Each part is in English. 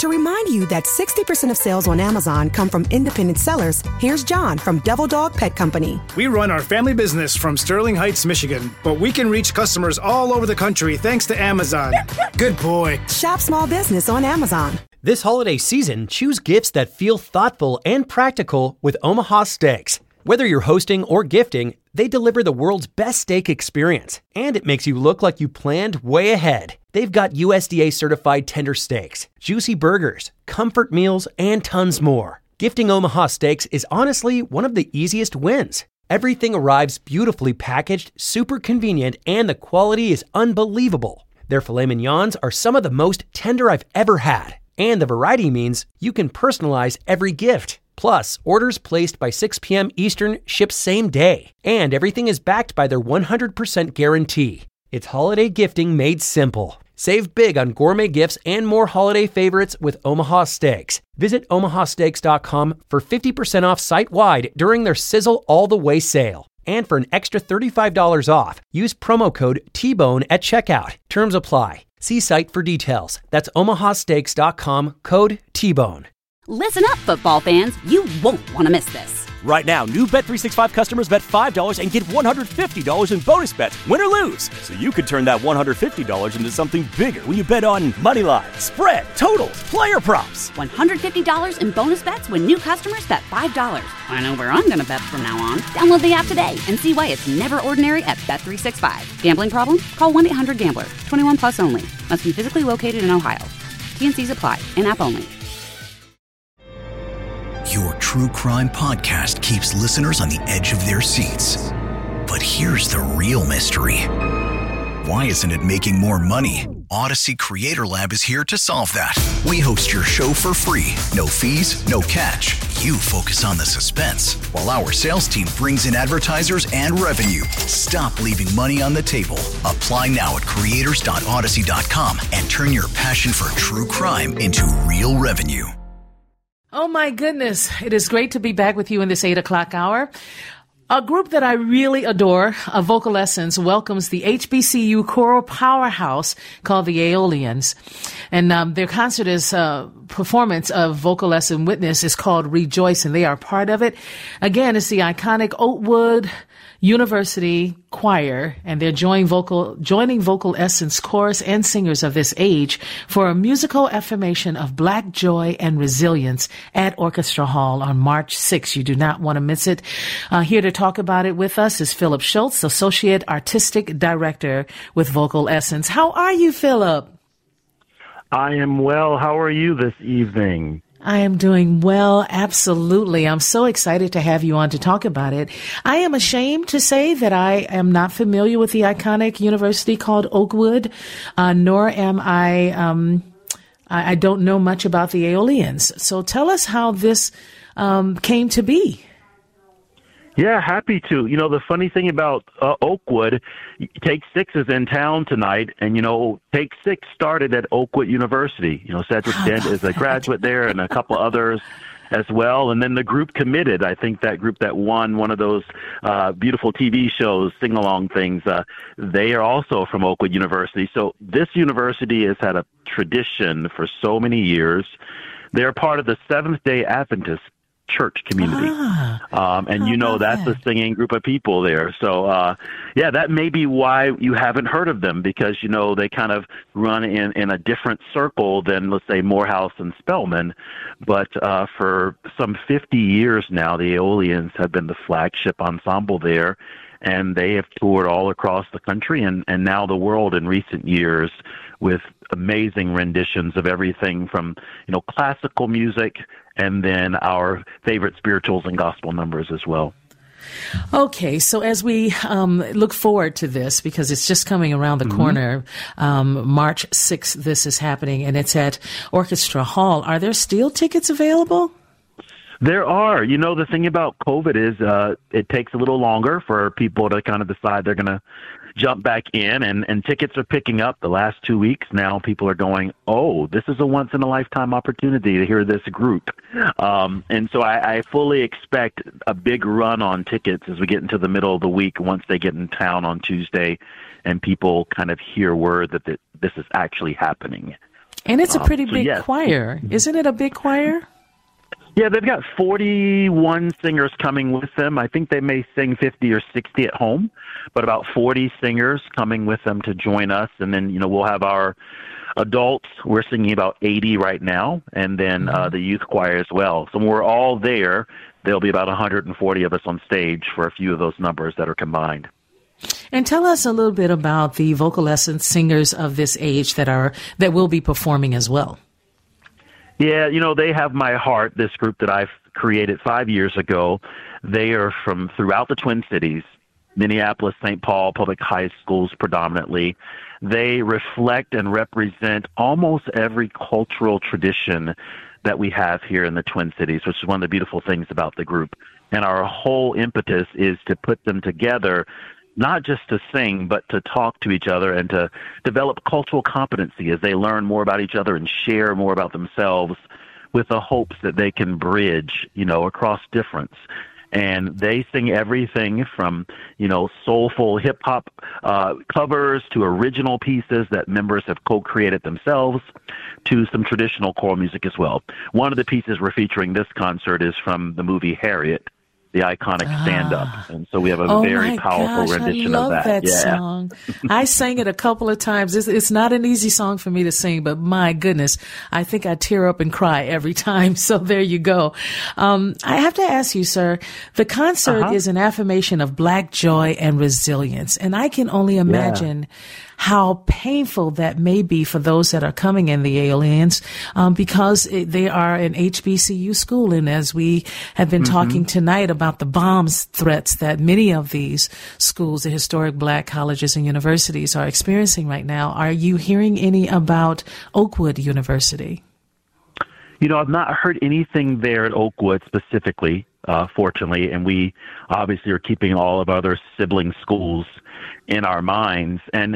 To remind you that 60% of sales on Amazon come from independent sellers, here's John from Devil Dog Pet Company. We run our family business from Sterling Heights, Michigan, but we can reach customers all over the country thanks to Amazon. Good boy. Shop small business on Amazon. This holiday season, choose gifts that feel thoughtful and practical with Omaha Steaks. Whether you're hosting or gifting, they deliver the world's best steak experience, and it makes you look like you planned way ahead. They've got USDA certified tender steaks, juicy burgers, comfort meals, and tons more. Gifting Omaha Steaks is honestly one of the easiest wins. Everything arrives beautifully packaged, super convenient, and the quality is unbelievable. Their filet mignons are some of the most tender I've ever had, and the variety means you can personalize every gift. Plus, orders placed by 6 p.m. Eastern ship same day, and everything is backed by their 100% guarantee. It's holiday gifting made simple. Save big on gourmet gifts and more holiday favorites with Omaha Steaks. Visit omahasteaks.com for 50% off site-wide during their Sizzle All the Way sale. And for an extra $35 off, use promo code TBONE at checkout. Terms apply. See site for details. That's omahasteaks.com, code TBONE. Listen up, football fans. You won't want to miss this. Right now, new Bet365 customers bet $5 and get $150 in bonus bets, win or lose. So you could turn that $150 into something bigger when you bet on money line, spread, totals, player props. $150 in bonus bets when new customers bet $5. I know where I'm going to bet from now on. Download the app today and see why it's never ordinary at Bet365. Gambling problem? Call 1-800-GAMBLER. 21 plus only. Must be physically located in Ohio. T&Cs apply. In-app only. Your true crime podcast keeps listeners on the edge of their seats. But here's the real mystery. Why isn't it making more money? Odyssey Creator Lab is here to solve that. We host your show for free. No fees, no catch. You focus on the suspense, while our sales team brings in advertisers and revenue. Stop leaving money on the table. Apply now at creators.odyssey.com and turn your passion for true crime into real revenue. Oh, my goodness. It is great to be back with you in this 8 o'clock hour. A group that I really adore, Vocal Essence, welcomes the HBCU choral powerhouse called the Aeolians. And their concert is performance of Vocal Essence Witness is called Rejoice, and they are part of it. Again, it's the iconic Oakwood University Choir, and they're joining Vocal Essence chorus and singers of this age for a musical affirmation of Black joy and resilience at Orchestra Hall on March 6th. You do not want to miss it. Here to talk about it with us is Philip Schultz, Associate Artistic Director with Vocal Essence. How are you, Philip? I am well. How are you this evening? I am doing well, absolutely. I'm so excited to have you on to talk about it. I am ashamed to say that I am not familiar with the iconic university called Oakwood, nor am I don't know much about the Aeolians. So tell us how this came to be. Yeah, happy to. You know, the funny thing about Oakwood, Take Six is in town tonight, and, you know, Take Six started at Oakwood University. You know, Cedric Dent is a graduate there and a couple others as well. And then the group Committed, I think that group that won one of those beautiful TV shows, sing-along things, they are also from Oakwood University. So this university has had a tradition for so many years. They're part of the Seventh-day Adventist church community. And you know, that's a singing group of people there. So, yeah, that may be why you haven't heard of them, because, you know, they kind of run in a different circle than, let's say, Morehouse and Spelman. But for some 50 years now, the Aeolians have been the flagship ensemble there, and they have toured all across the country and now the world in recent years with amazing renditions of everything from, you know, classical music and then our favorite spirituals and gospel numbers as well. Okay, so as we look forward to this, because it's just coming around the corner, March 6th, this is happening, and it's at Orchestra Hall. Are there still tickets available? There are. You know, the thing about COVID is it takes a little longer for people to kind of decide they're going to jump back in, and tickets are picking up the last 2 weeks. Now people are going, oh, this is a once-in-a-lifetime opportunity to hear this group. And so I fully expect a big run on tickets as we get into the middle of the week once they get in town on Tuesday and people kind of hear word that this is actually happening. And it's a pretty big choir. Isn't it a big choir? Yeah, they've got 41 singers coming with them. I think they may sing 50 or 60 at home, but about 40 singers coming with them to join us. And then, we'll have our adults. We're singing about 80 right now, and then the youth choir as well. So when we're all there, there'll be about 140 of us on stage for a few of those numbers that are combined. And tell us a little bit about the Vocal Essence singers of this age that will be performing as well. Yeah, they have my heart, this group that I've created 5 years ago. They are from throughout the Twin Cities, Minneapolis, St. Paul, public high schools predominantly. They reflect and represent almost every cultural tradition that we have here in the Twin Cities, which is one of the beautiful things about the group. And our whole impetus is to put them together, not just to sing, but to talk to each other and to develop cultural competency as they learn more about each other and share more about themselves with the hopes that they can bridge, across difference. And they sing everything from, soulful hip-hop covers to original pieces that members have co-created themselves to some traditional choral music as well. One of the pieces we're featuring this concert is from the movie Harriet, the iconic stand-up. And so we have a very powerful rendition of that. I love that song. I sang it a couple of times. It's not an easy song for me to sing, but my goodness, I think I tear up and cry every time. So there you go. I have to ask you, sir, the concert is an affirmation of Black joy and resilience. And I can only imagine how painful that may be for those that are coming in, the aliens, because they are an HBCU school. And as we have been talking tonight about the bombs threats that many of these schools, the historic Black colleges and universities, are experiencing right now, are you hearing any about Oakwood University? I've not heard anything there at Oakwood specifically, fortunately, and we obviously are keeping all of our other sibling schools in our minds. And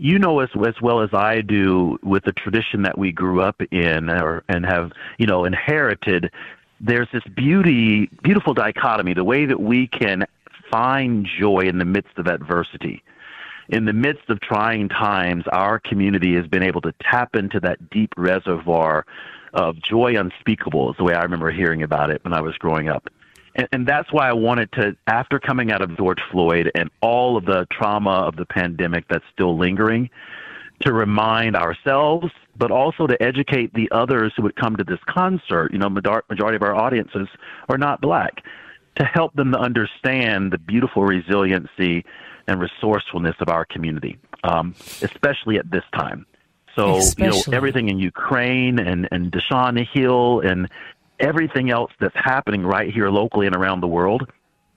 as well as I do, with the tradition that we grew up in and have, inherited, there's this beautiful dichotomy, the way that we can find joy in the midst of adversity. In the midst of trying times, our community has been able to tap into that deep reservoir of joy unspeakable, is the way I remember hearing about it when I was growing up. And that's why I wanted to, after coming out of George Floyd and all of the trauma of the pandemic that's still lingering, to remind ourselves, but also to educate the others who would come to this concert. Majority of our audiences are not Black, to help them to understand the beautiful resiliency and resourcefulness of our community, especially at this time. So, everything in Ukraine and Deshaun Hill and everything else that's happening right here locally and around the world,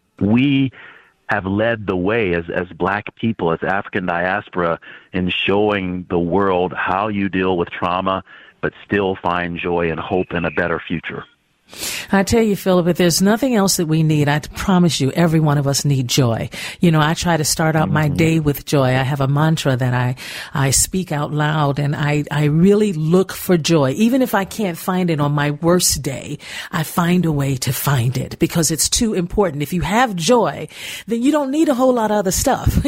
we have led the way as Black people, as African diaspora, in showing the world how you deal with trauma, but still find joy and hope in a better future. I tell you, Philip, if there's nothing else that we need, I promise you, every one of us need joy. I try to start out my day with joy. I have a mantra that I speak out loud, and I really look for joy. Even if I can't find it on my worst day, I find a way to find it because it's too important. If you have joy, then you don't need a whole lot of other stuff,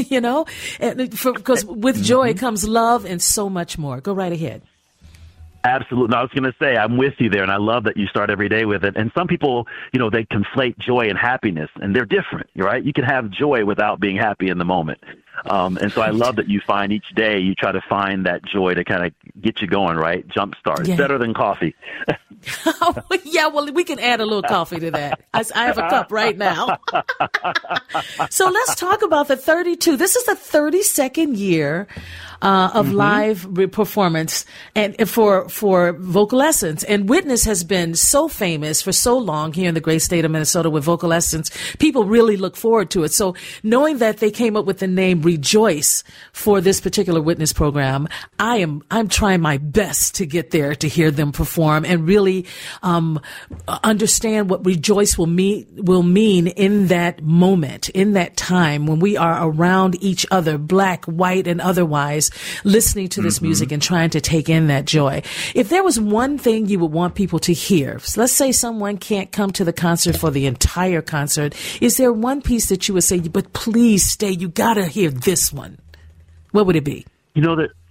because with joy comes love and so much more. Go right ahead. Absolutely. I was going to say, I'm with you there, and I love that you start every day with it. And some people, they conflate joy and happiness, and they're different, right? You can have joy without being happy in the moment. And so I love that you find each day, you try to find that joy to kind of get you going, right? Jumpstart. It's better than coffee. Well, we can add a little coffee to that. I have a cup right now. So let's talk about the 32. This is the 32nd year of live performance and for Vocal Essence. And Witness has been so famous for so long here in the great state of Minnesota with Vocal Essence. People really look forward to it. So knowing that they came up with the name Rejoice for this particular Witness program, I'm trying my best to get there to hear them perform and really understand what rejoice will mean in that moment, in that time when we are around each other, Black, white, and otherwise, listening to this music and trying to take in that joy. If there was one thing you would want people to hear, so let's say someone can't come to the concert for the entire concert, is there one piece that you would say, but please stay, you gotta hear this one? What would it be?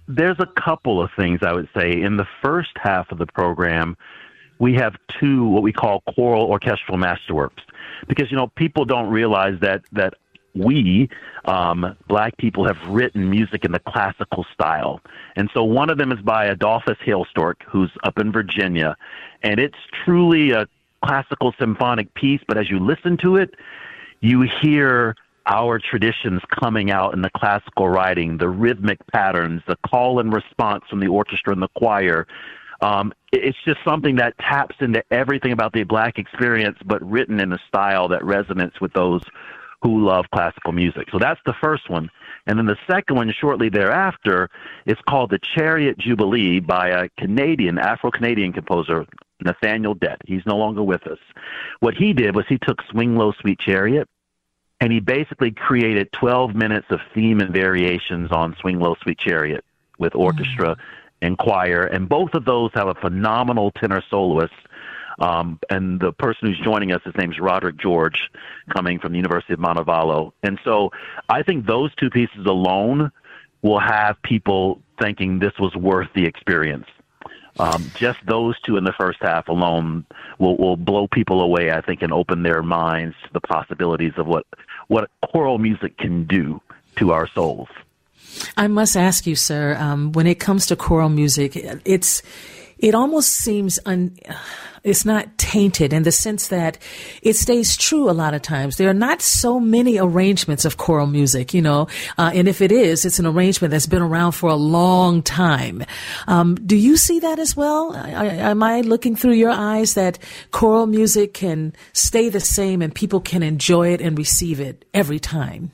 there's a couple of things I would say. In the first half of the program, we have 2 what we call choral orchestral masterworks, because people don't realize that we, Black people, have written music in the classical style. And so one of them is by Adolphus Hailstork, who's up in Virginia, and it's truly a classical symphonic piece, but as you listen to it, you hear our traditions coming out in the classical writing, the rhythmic patterns, the call and response from the orchestra and the choir. It's just something that taps into everything about the Black experience, but written in a style that resonates with those who love classical music. So that's the first one. And then the second one, shortly thereafter, is called The Chariot Jubilee by a Afro-Canadian composer, Nathaniel Dett. He's no longer with us. What he did was he took Swing Low, Sweet Chariot, and he basically created 12 minutes of theme and variations on Swing Low, Sweet Chariot with orchestra and choir, and both of those have a phenomenal tenor soloist. And the person who's joining us, his name's Roderick George, coming from the University of Montevallo. And so I think those 2 pieces alone will have people thinking this was worth the experience. Just those 2 in the first half alone will blow people away, I think, and open their minds to the possibilities of what choral music can do to our souls. I must ask you, sir, when it comes to choral music, it almost seems it's not tainted in the sense that it stays true a lot of times. There are not so many arrangements of choral music, and if it is, it's an arrangement that's been around for a long time. Do you see that as well? Am I looking through your eyes that choral music can stay the same and people can enjoy it and receive it every time?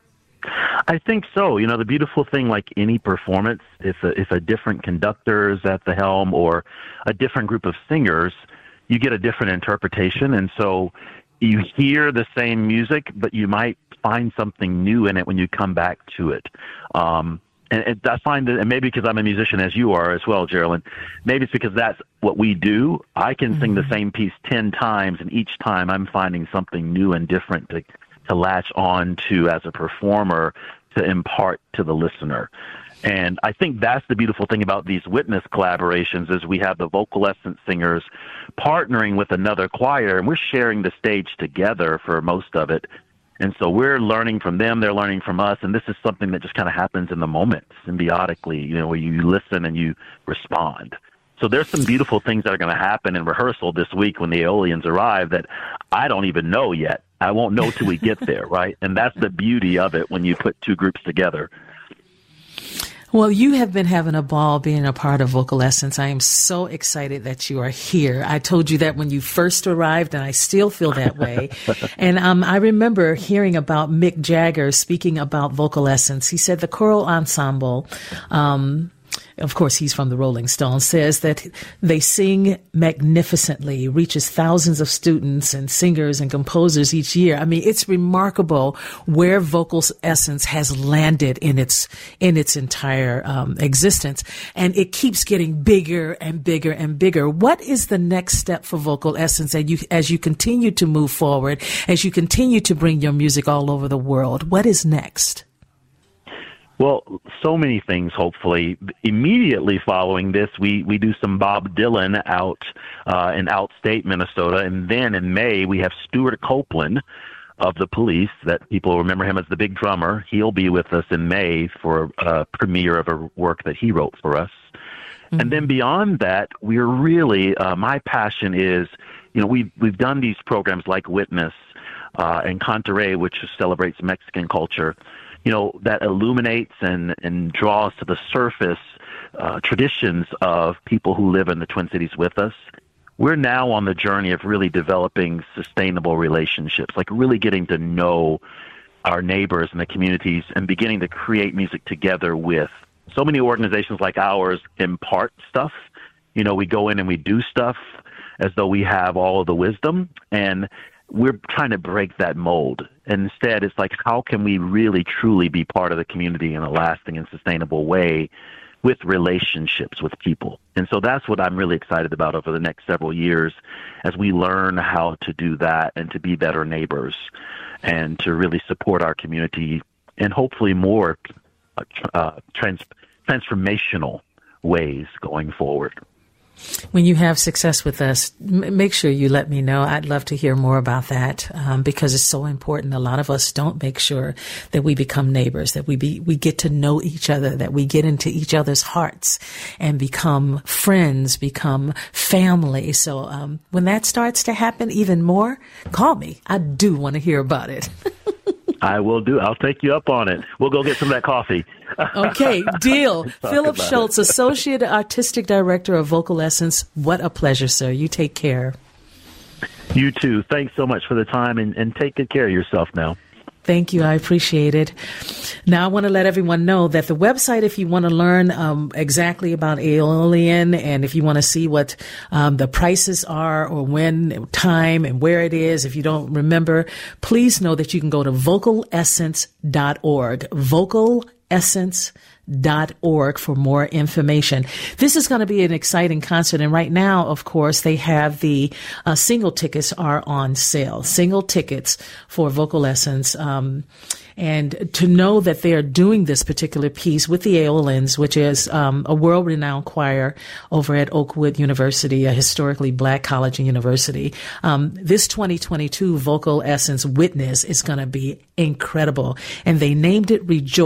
I think so. The beautiful thing, like any performance, if a different conductor is at the helm or a different group of singers, you get a different interpretation. And so you hear the same music, but you might find something new in it when you come back to it. And I find that, and maybe because I'm a musician as you are as well, Geraldine, maybe it's because that's what we do. I can sing the same piece 10 times, and each time I'm finding something new and different to latch on to as a performer, to impart to the listener. And I think that's the beautiful thing about these witness collaborations is we have the Vocal Essence singers partnering with another choir, and we're sharing the stage together for most of it. And so we're learning from them, they're learning from us, and this is something that just kind of happens in the moment, symbiotically, where you listen and you respond. So there's some beautiful things that are going to happen in rehearsal this week when the Aeolians arrive that I don't even know yet. I won't know till we get there, right? And that's the beauty of it when you put 2 groups together. Well, you have been having a ball being a part of Vocal Essence. I am so excited that you are here. I told you that when you first arrived, and I still feel that way. And I remember hearing about Mick Jagger speaking about Vocal Essence. He said the choral ensemble, of course, he's from the Rolling Stones, says that they sing magnificently, reaches thousands of students and singers and composers each year. I mean, it's remarkable where Vocal Essence has landed in its entire existence, and it keeps getting bigger and bigger and bigger. What is the next step for Vocal Essence as you continue to move forward, as you continue to bring your music all over the world? What is next? Well, so many things, hopefully. Immediately following this, we do some Bob Dylan out in outstate Minnesota. And then in May, we have Stuart Copeland of the Police, that people remember him as the big drummer. He'll be with us in May for a premiere of a work that he wrote for us. Mm-hmm. And then beyond that, we're really, my passion is, we've done these programs like Witness and Cantaré, which celebrates Mexican culture, that illuminates and draws to the surface traditions of people who live in the Twin Cities with us. We're now on the journey of really developing sustainable relationships, like really getting to know our neighbors and the communities and beginning to create music together with. So many organizations like ours impart stuff. We go in and we do stuff as though we have all of the wisdom, and we're trying to break that mold. And instead, it's like, how can we really, truly be part of the community in a lasting and sustainable way with relationships with people? And so that's what I'm really excited about over the next several years as we learn how to do that and to be better neighbors and to really support our community and hopefully more transformational ways going forward. When you have success with us, make sure you let me know. I'd love to hear more about that because it's so important. A lot of us don't make sure that we become neighbors, that we get to know each other, that we get into each other's hearts and become friends, become family. So when that starts to happen even more, call me. I do want to hear about it. I will do. I'll take you up on it. We'll go get some of that coffee. Okay, deal. Philip Schultz, Associate Artistic Director of Vocal Essence. What a pleasure, sir. You take care. You too. Thanks so much for the time, and take good care of yourself now. Thank you. I appreciate it. Now, I want to let everyone know that the website, if you want to learn exactly about Aeolian and if you want to see what the prices are or when, time, and where it is, if you don't remember, please know that you can go to vocalessence.org. vocalessence.org for more information. This is going to be an exciting concert. And right now, of course, they have the single tickets are on sale. Single tickets for Vocal Essence. And to know that they are doing this particular piece with the Aeolians, which is a world-renowned choir over at Oakwood University, a historically black college and university. This 2022 Vocal Essence Witness is going to be incredible. And they named it Rejoice! !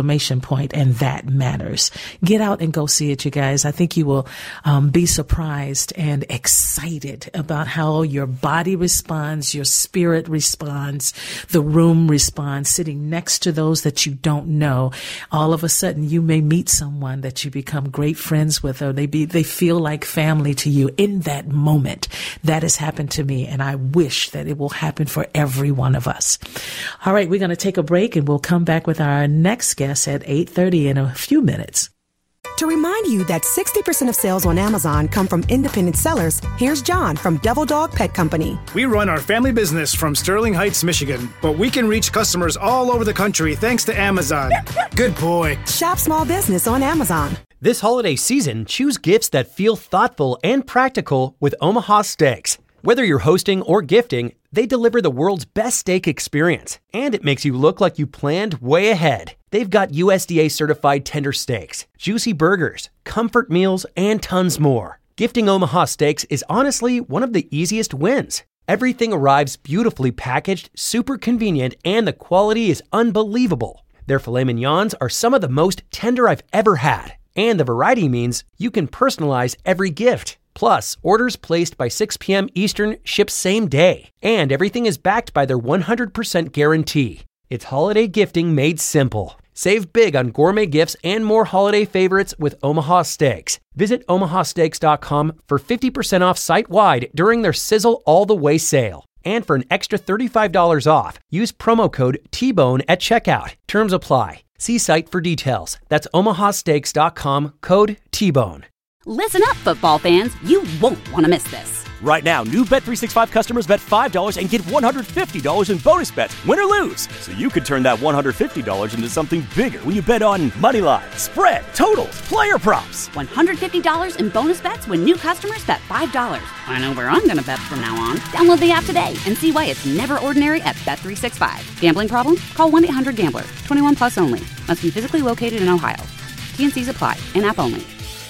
And that matters. Get out and go see it, you guys. I think you will be surprised and excited about how your body responds, your spirit responds, the room responds. Sitting next to those that you don't know, all of a sudden you may meet someone that you become great friends with, or they feel like family to you in that moment. That has happened to me, and I wish that it will happen for every one of us. All right, we're going to take a break, and we'll come back with our next guest at 8:30 in a few minutes. To remind you that 60% of sales on Amazon come from independent sellers, here's John from Devil Dog Pet Company. We run our family business from Sterling Heights, Michigan, but we can reach customers all over the country thanks to Amazon. Good boy. Shop small business on Amazon. This holiday season, choose gifts that feel thoughtful and practical with Omaha Steaks. Whether you're hosting or gifting, they deliver the world's best steak experience, and it makes you look like you planned way ahead. They've got USDA certified tender steaks, juicy burgers, comfort meals, and tons more. Gifting Omaha Steaks is honestly one of the easiest wins. Everything arrives beautifully packaged, super convenient, and the quality is unbelievable. Their filet mignons are some of the most tender I've ever had, and the variety means you can personalize every gift. Plus, orders placed by 6 p.m. Eastern ship same day, and everything is backed by their 100% guarantee. It's holiday gifting made simple. Save big on gourmet gifts and more holiday favorites with Omaha Steaks. Visit omahasteaks.com for 50% off site-wide during their Sizzle All the Way sale. And for an extra $35 off, use promo code TBONE at checkout. Terms apply. See site for details. That's omahasteaks.com, code TBONE. Listen up, football fans. You won't want to miss this. Right now, new Bet365 customers bet $5 and get $150 in bonus bets, win or lose. So you could turn that $150 into something bigger when you bet on money line, spread, totals, player props. $150 in bonus bets when new customers bet $5. I know where I'm going to bet from now on. Download the app today and see why it's never ordinary at Bet365. Gambling problem? Call 1-800-GAMBLER. 21 plus only. Must be physically located in Ohio. T&Cs apply. In-app only.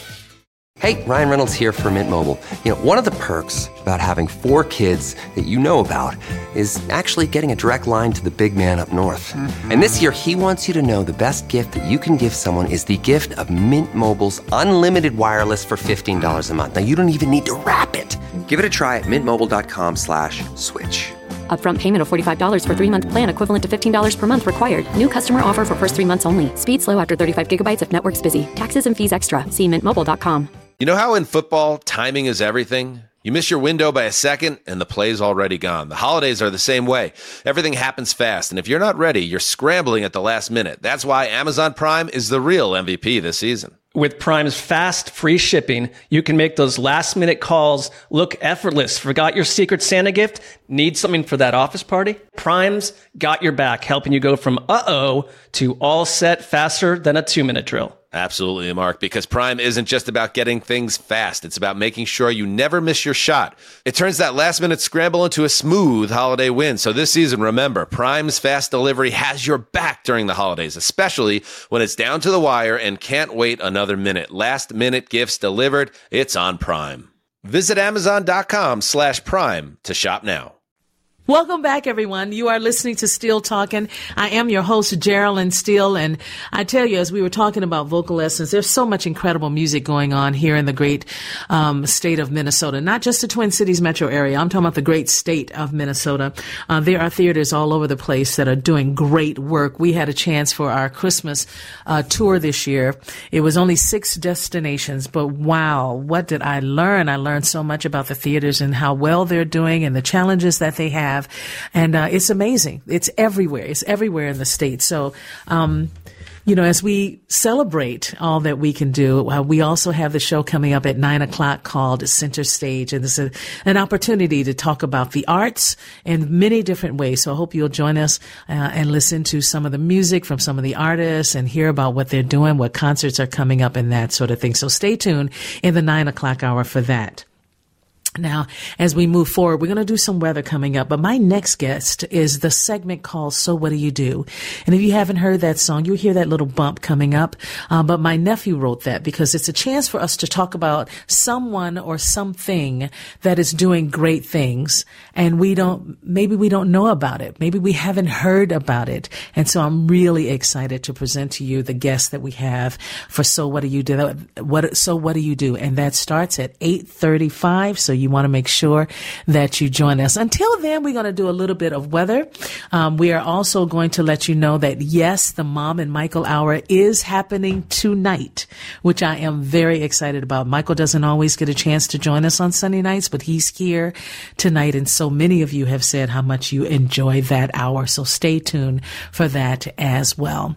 Hey, Ryan Reynolds here for Mint Mobile. You know, one of the perks about having 4 kids that you know about is actually getting a direct line to the big man up north. Mm-hmm. And this year, he wants you to know the best gift that you can give someone is the gift of Mint Mobile's unlimited wireless for $15 a month. Now, you don't even need to wrap it. Give it a try at mintmobile.com/switch. Upfront payment of $45 for 3-month plan equivalent to $15 per month required. New customer offer for first 3 months only. Speed slow after 35 gigabytes if network's busy. Taxes and fees extra. See mintmobile.com. You know how in football, timing is everything? You miss your window by a second, and the play's already gone. The holidays are the same way. Everything happens fast, and if you're not ready, you're scrambling at the last minute. That's why Amazon Prime is the real MVP this season. With Prime's fast, free shipping, you can make those last-minute calls look effortless. Forgot your Secret Santa gift? Need something for that office party? Prime's got your back, helping you go from uh-oh to all set faster than a 2-minute drill. Absolutely, Mark, because Prime isn't just about getting things fast. It's about making sure you never miss your shot. It turns that last-minute scramble into a smooth holiday win. So this season, remember, Prime's fast delivery has your back during the holidays, especially when it's down to the wire and can't wait another minute. Last-minute gifts delivered. It's on Prime. Visit Amazon.com/Prime to shop now. Welcome back, everyone. You are listening to Steele Talking. I am your host, Geraldine Steele, and I tell you, as we were talking about Vocal Lessons, there's so much incredible music going on here in the great state of Minnesota, not just the Twin Cities metro area. I'm talking about the great state of Minnesota. There are theaters all over the place that are doing great work. We had a chance for our Christmas tour this year. It was only 6 destinations, but wow, what did I learn? I learned so much about the theaters and how well they're doing and the challenges that they have. And it's amazing. It's everywhere. It's everywhere in the state. So, as we celebrate all that we can do, we also have the show coming up at 9:00 called Center Stage. And it's an opportunity to talk about the arts in many different ways. So I hope you'll join us and listen to some of the music from some of the artists and hear about what they're doing, what concerts are coming up and that sort of thing. So stay tuned in the 9:00 hour for that. Now, as we move forward, we're going to do some weather coming up, but my next guest is the segment called So What Do You Do? And if you haven't heard that song, you'll hear that little bump coming up. But my nephew wrote that because it's a chance for us to talk about someone or something that is doing great things. And maybe we don't know about it. Maybe we haven't heard about it. And so I'm really excited to present to you the guest that we have for So What Do You Do? So What Do You Do? And that starts at 8:35. So you want to make sure that you join us. Until then, we're going to do a little bit of weather. We are also going to let you know that, yes, the Mom and Michael Hour is happening tonight, which I am very excited about. Michael doesn't always get a chance to join us on Sunday nights, but he's here tonight. And so many of you have said how much you enjoy that hour. So stay tuned for that as well.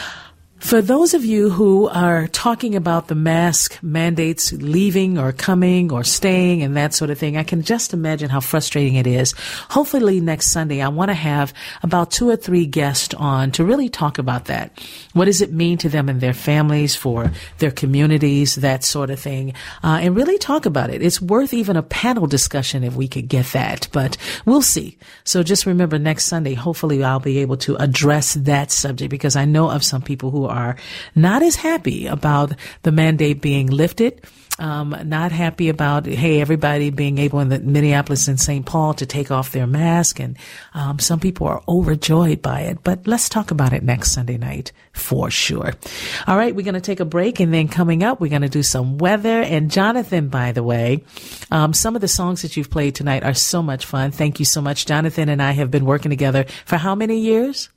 For those of you who are talking about the mask mandates leaving or coming or staying and that sort of thing, I can just imagine how frustrating it is. Hopefully next Sunday, I want to have about 2 or 3 guests on to really talk about that. What does it mean to them and their families, for their communities, that sort of thing, and really talk about it. It's worth even a panel discussion if we could get that, but we'll see. So just remember, next Sunday, hopefully I'll be able to address that subject, because I know of some people who are not as happy about the mandate being lifted, not happy about, hey, everybody being able in the Minneapolis and St. Paul to take off their mask. And some people are overjoyed by it. But let's talk about it next Sunday night for sure. All right, we're going to take a break. And then coming up, we're going to do some weather. And Jonathan, by the way, some of the songs that you've played tonight are so much fun. Thank you so much. Jonathan and I have been working together for how many years?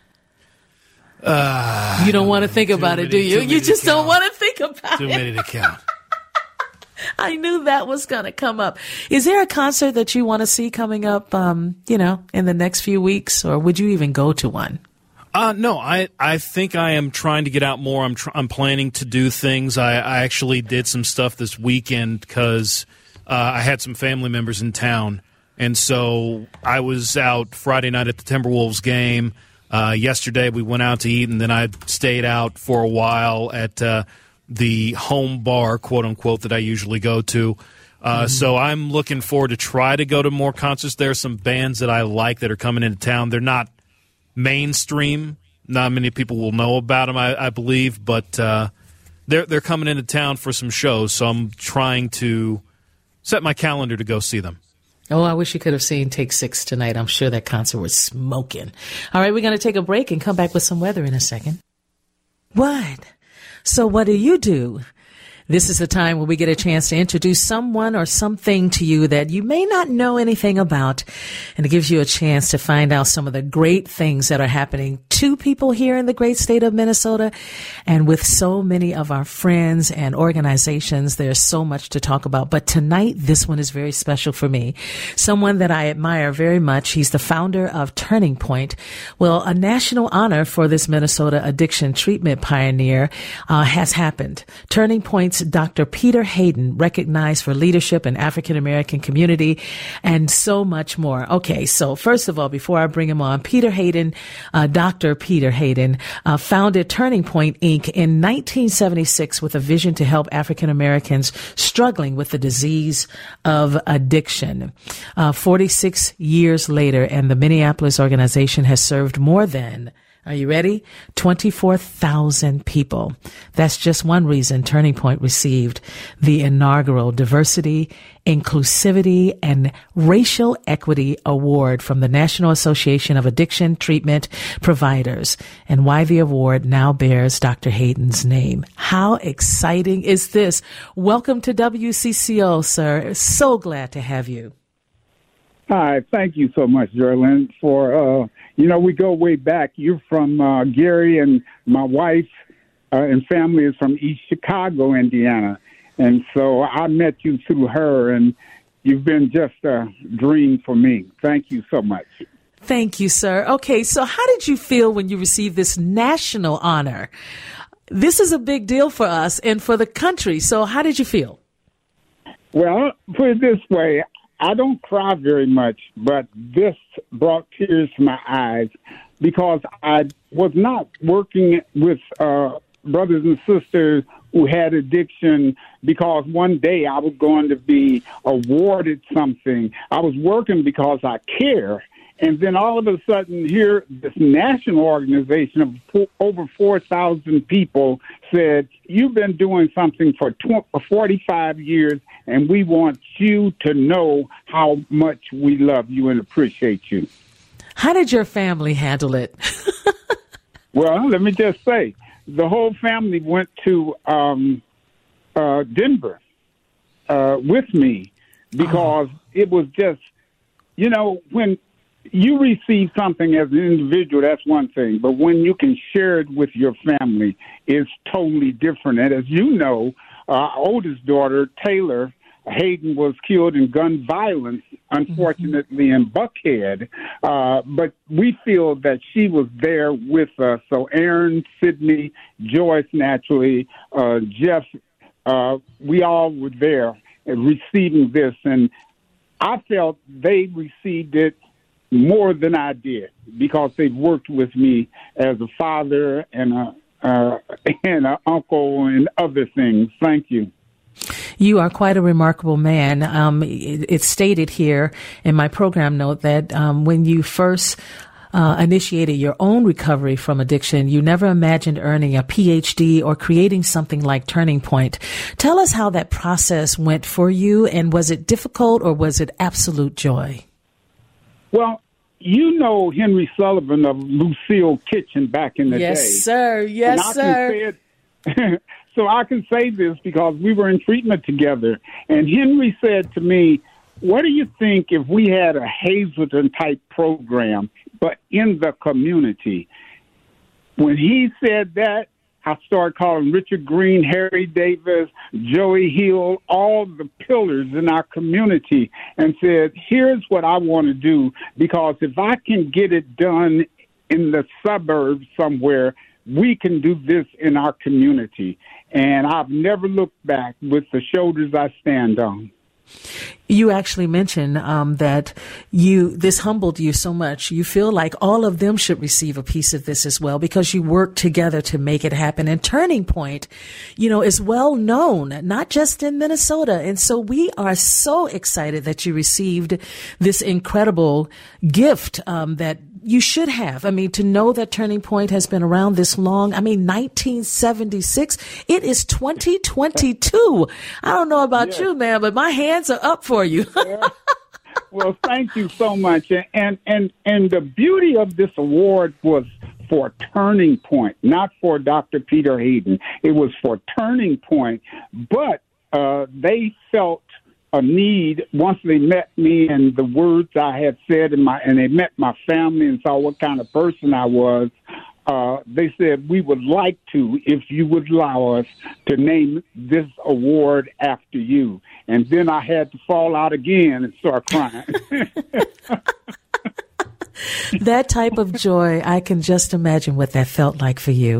You don't want to think about it, do you? You just don't want to think about it. Too many to count. I knew that was going to come up. Is there a concert that you want to see coming up, in the next few weeks, or would you even go to one? No, I think I am trying to get out more. I'm planning to do things. I actually did some stuff this weekend because I had some family members in town, and so I was out Friday night at the Timberwolves game. Yesterday we went out to eat, and then I stayed out for a while at the home bar, quote unquote, that I usually go to. So I'm looking forward to try to go to more concerts. There are some bands that I like that are coming into town. They're not mainstream. Not many people will know about them, I believe, but they're coming into town for some shows. So I'm trying to set my calendar to go see them. Oh, I wish you could have seen Take 6 tonight. I'm sure that concert was smoking. All right, we're going to take a break and come back with some weather in a second. What? So what do you do? This is the time when we get a chance to introduce someone or something to you that you may not know anything about, and it gives you a chance to find out some of the great things that are happening to people here in the great state of Minnesota. And with so many of our friends and organizations, there's so much to talk about. But tonight, this one is very special for me. Someone that I admire very much. He's the founder of Turning Point. Well, a national honor for this Minnesota addiction treatment pioneer has happened. Turning Point It's Dr. Peter Hayden, recognized for leadership in African American community and so much more. Okay, so first of all, before I bring him on, Peter Hayden, Dr. Peter Hayden, founded Turning Point, Inc. in 1976 with a vision to help African Americans struggling with the disease of addiction. 46 years later, and the Minneapolis organization has served more than, are you ready? 24,000 people. That's just one reason Turning Point received the inaugural Diversity, Inclusivity, and Racial Equity Award from the National Association of Addiction Treatment Providers, and why the award now bears Dr. Hayden's name. How exciting is this? Welcome to WCCO, sir. So glad to have you. Hi, thank you so much, Jerlyn, for, we go way back. You're from Gary, and my wife and family is from East Chicago, Indiana. And so I met you through her, and you've been just a dream for me. Thank you so much. Thank you, sir. Okay, so how did you feel when you received this national honor? This is a big deal for us and for the country. So how did you feel? Well, put it this way. I don't cry very much, but this brought tears to my eyes because I was not working with brothers and sisters who had addiction because one day I was going to be awarded something. I was working because I care. And then all of a sudden here, this national organization of over 4,000 people said, you've been doing something for 45 years, and we want you to know how much we love you and appreciate you. How did your family handle it? Well, let me just say, the whole family went to Denver with me because it was just, when you receive something as an individual, that's one thing. But when you can share it with your family, it's totally different. And as you know, our oldest daughter, Taylor Hayden, was killed in gun violence, unfortunately, in Buckhead. But we feel that she was there with us. So Aaron, Sydney, Joyce, naturally, Jeff, we all were there receiving this. And I felt they received it more than I did because they've worked with me as a father and an uncle and other things. Thank you. You are quite a remarkable man. It's stated here in my program note that when you first initiated your own recovery from addiction, you never imagined earning a PhD or creating something like Turning Point. Tell us how that process went for you, and was it difficult or was it absolute joy? Well, you know Henry Sullivan of Lucille Kitchen back in the day. Yes, sir. Yes, sir. So I can say this because we were in treatment together. And Henry said to me, what do you think if we had a Hazelton-type program, but in the community? When he said that, I started calling Richard Green, Harry Davis, Joey Hill, all the pillars in our community, and said, here's what I want to do, because if I can get it done in the suburbs somewhere, we can do this in our community. And I've never looked back with the shoulders I stand on. You actually mentioned that this humbled you so much. You feel like all of them should receive a piece of this as well because you work together to make it happen. And Turning Point, is well known, not just in Minnesota. And so we are so excited that you received this incredible gift that you should have. I mean, to know that Turning Point has been around this long. I mean, 1976. It is 2022. I don't know about you, man, but my hands are up for you. Yeah. Well, thank you so much. And the beauty of this award was for Turning Point, not for Dr. Peter Hayden. It was for Turning Point. But they felt a need once they met me and the words I had said and they met my family and saw what kind of person I was. They said, we would like to, if you would allow us, to name this award after you. And then I had to fall out again and start crying. That type of joy, I can just imagine what that felt like for you.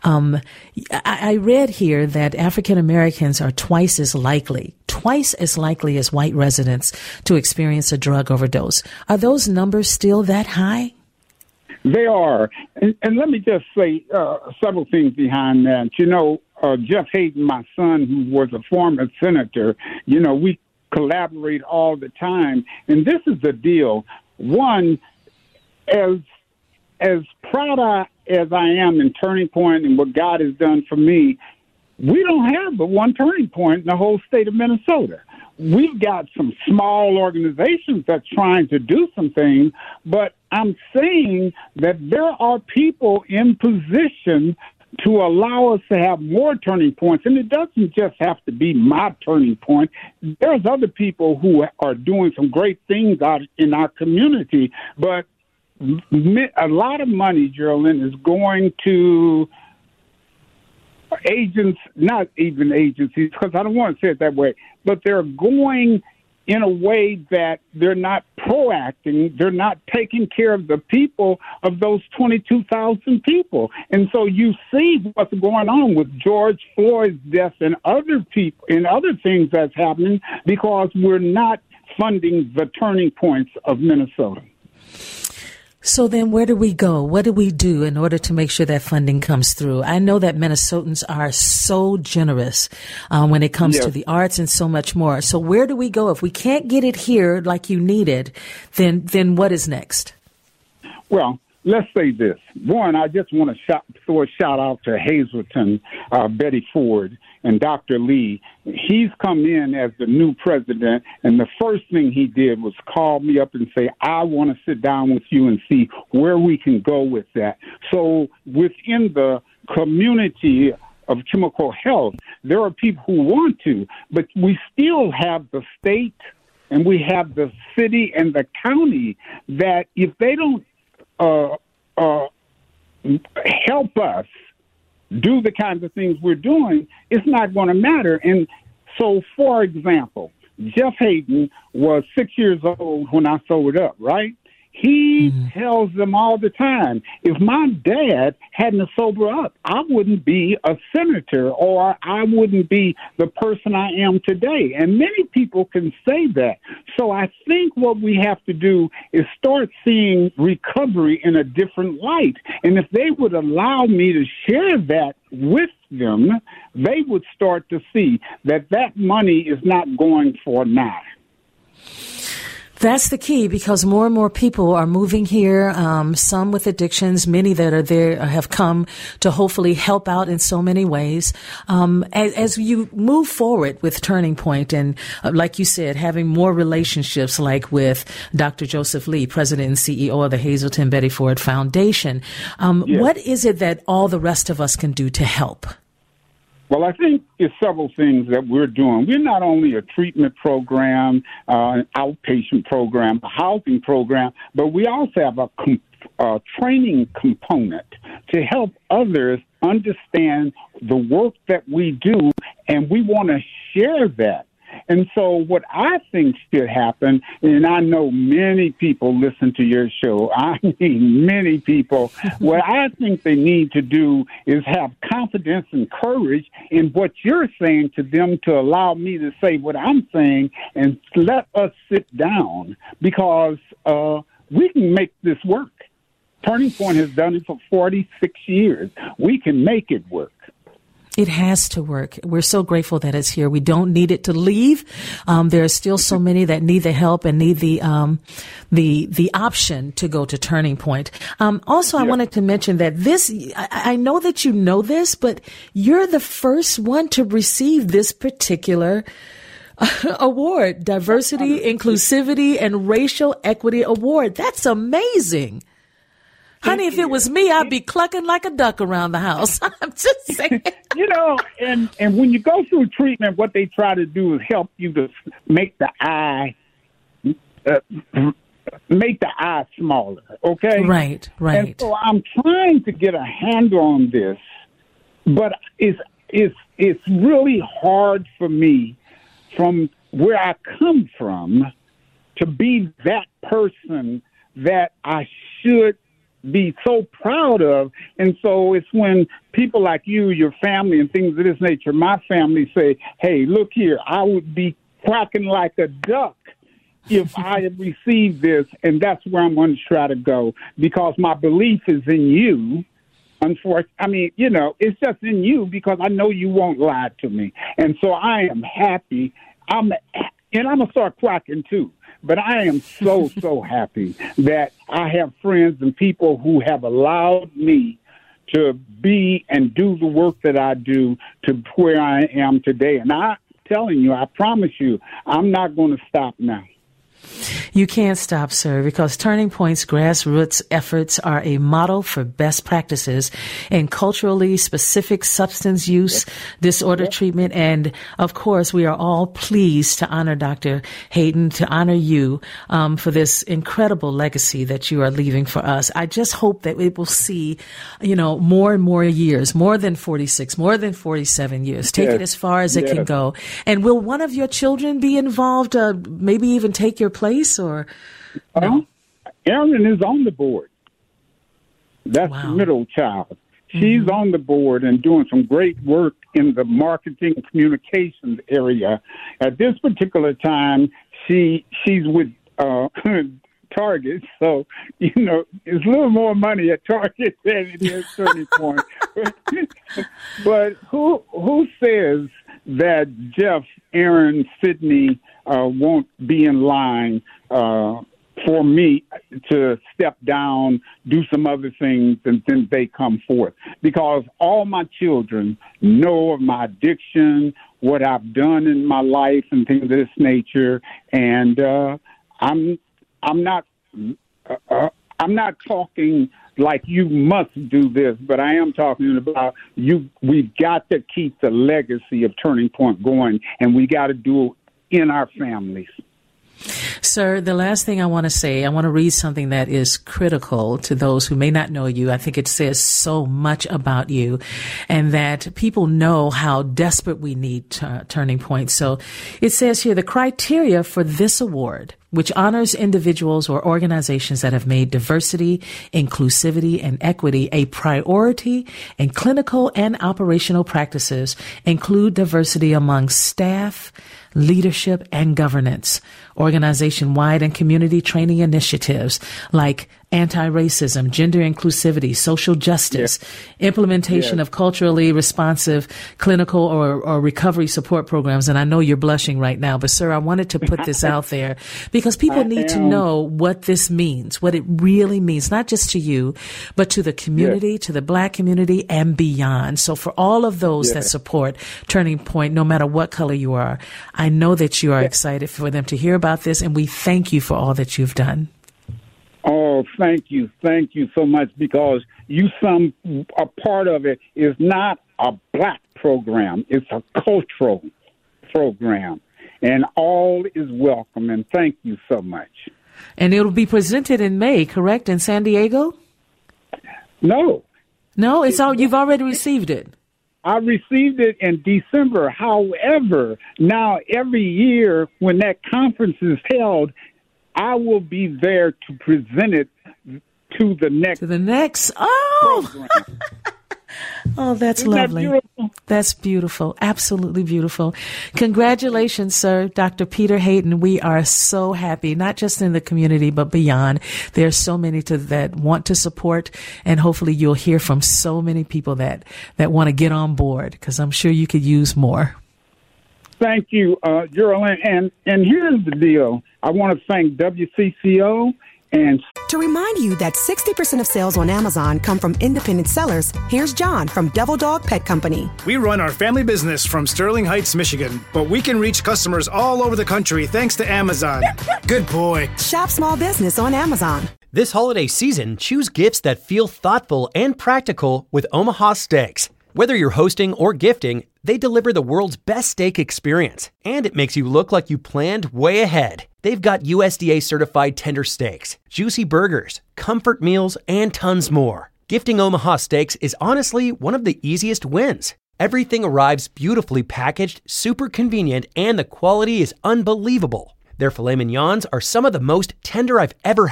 I read here that African Americans are twice as likely as white residents to experience a drug overdose. Are those numbers still that high? They are. And let me just say several things behind that. You know, Jeff Hayden, my son, who was a former senator, you know, we collaborate all the time. And this is the deal. One, as proud as I am in Turning Point and what God has done for me, we don't have but one Turning Point in the whole state of Minnesota. We've got some small organizations that's trying to do some things, but I'm saying that there are people in position to allow us to have more turning points. And it doesn't just have to be my turning point. There's other people who are doing some great things out in our community, but a lot of money, Geraldine, is going to agents, not even agencies, because I don't want to say it that way, but they're going in a way that they're not proacting. They're not taking care of the people, of those 22,000 people. And so you see what's going on with George Floyd's death and other people and other things that's happening because we're not funding the turning points of Minnesota. So then where do we go? What do we do in order to make sure that funding comes through? I know that Minnesotans are so generous when it comes to the arts and so much more. So where do we go? If we can't get it here like you need it, then what is next? Well, let's say this. One, I just want to throw a shout out to Hazleton, Betty Ford, and Dr. Lee. He's come in as the new president, and the first thing he did was call me up and say, I want to sit down with you and see where we can go with that. So within the community of Chemical Health, there are people who want to, but we still have the state and we have the city and the county that if they don't help us do the kinds of things we're doing, it's not going to matter. And so, for example, Jeff Hayden was 6 years old when I sold up, right? He tells them all the time, if my dad hadn't sobered up, I wouldn't be a senator or I wouldn't be the person I am today. And many people can say that. So I think what we have to do is start seeing recovery in a different light. And if they would allow me to share that with them, they would start to see that that money is not going for naught. That's the key, because more and more people are moving here, some with addictions, many that are there have come to hopefully help out in so many ways. As you move forward with Turning Point and, like you said, having more relationships like with Dr. Joseph Lee, President and CEO of the Hazleton Betty Ford Foundation, what is it that all the rest of us can do to help? Well, I think it's several things that we're doing. We're not only a treatment program, an outpatient program, a housing program, but we also have a training component to help others understand the work that we do, and we want to share that. And so what I think should happen, and I know many people listen to your show, I mean many people, what I think they need to do is have confidence and courage in what you're saying to them to allow me to say what I'm saying and let us sit down because we can make this work. Turning Point has done it for 46 years. We can make it work. It has to work. We're so grateful that it's here. We don't need it to leave. There are still so many that need the help and need the option to go to Turning Point. Also, I wanted to mention that I know that you know this, but you're the first one to receive this particular award, Diversity, Inclusivity, and Racial Equity Award. That's amazing. Honey, if it was me, I'd be clucking like a duck around the house. I'm just saying. You know, and when you go through treatment, what they try to do is help you to make the eye smaller, okay? Right. And so I'm trying to get a handle on this, but it's really hard for me from where I come from to be that person that I should be so proud of. And so it's when people like you, your family, and things of this nature, my family say, hey, look here, I would be quacking like a duck if I had received this. And that's where I'm going to try to go, because my belief is in you. Unfortunately, I mean, you know, it's just in you, because I know you won't lie to me. And so I am happy. And I'm going to start quacking too. But I am so, so happy that I have friends and people who have allowed me to be and do the work that I do to where I am today. And I'm telling you, I promise you, I'm not going to stop now. You can't stop, sir, because Turning Point's grassroots efforts are a model for best practices in culturally specific substance use disorder treatment. And, of course, we are all pleased to honor Dr. Hayden, to honor you for this incredible legacy that you are leaving for us. I just hope that it will see, you know, more and more years, more than 46, more than 47 years. Take it as far as it can go. And will one of your children be involved, maybe even take your place, or no? Erin is on the board. That's the middle child. She's on the board and doing some great work in the marketing communications area. At this particular time, she's with Target, so you know it's a little more money at Target than it is Turning Point. But who says that Jeff, Erin, Sydney won't be in line for me to step down, do some other things, and then they come forth? Because all my children know of my addiction, what I've done in my life, and things of this nature. And I'm not talking like you must do this, but I am talking about you. We've got to keep the legacy of Turning Point going, and we got to do it in our families. Sir, the last thing I want to say, I want to read something that is critical to those who may not know you. I think it says so much about you, and that people know how desperate we need Turning Point. So it says here, the criteria for this award, which honors individuals or organizations that have made diversity, inclusivity, and equity a priority in clinical and operational practices, include diversity among staff, leadership, and governance, organization-wide and community training initiatives like anti-racism, gender inclusivity, social justice, implementation of culturally responsive clinical or recovery support programs. And I know you're blushing right now, but sir, I wanted to put this out there because people need to know what this means, what it really means, not just to you, but to the community, to the Black community and beyond. So for all of those that support Turning Point, no matter what color you are, I know that you are excited for them to hear about this, and we thank you for all that you've done. Oh, thank you. Thank you so much, because a part of it is not a Black program. It's a cultural program, and all is welcome, and thank you so much. And it'll be presented in May, correct, in San Diego? No, it's all, you've already received it. I received it in December. However, now every year when that conference is held, I will be there to present it to the next. Oh, oh, that's Isn't lovely. That beautiful? That's beautiful. Absolutely beautiful. Congratulations, sir, Dr. Peter Hayden. We are so happy, not just in the community, but beyond. There's so many that want to support, and hopefully you'll hear from so many people that want to get on board, because I'm sure you could use more. Thank you, Geraldine. And here's the deal. I want to thank WCCO and to remind you that 60% of sales on Amazon come from independent sellers, here's John from Devil Dog Pet Company. We run our family business from Sterling Heights, Michigan, but we can reach customers all over the country thanks to Amazon. Good boy. Shop small business on Amazon. This holiday season, choose gifts that feel thoughtful and practical with Omaha Steaks. Whether you're hosting or gifting, they deliver the world's best steak experience, and it makes you look like you planned way ahead. They've got USDA certified tender steaks, juicy burgers, comfort meals, and tons more. Gifting Omaha Steaks is honestly one of the easiest wins. Everything arrives beautifully packaged, super convenient, and the quality is unbelievable. Their filet mignons are some of the most tender I've ever had.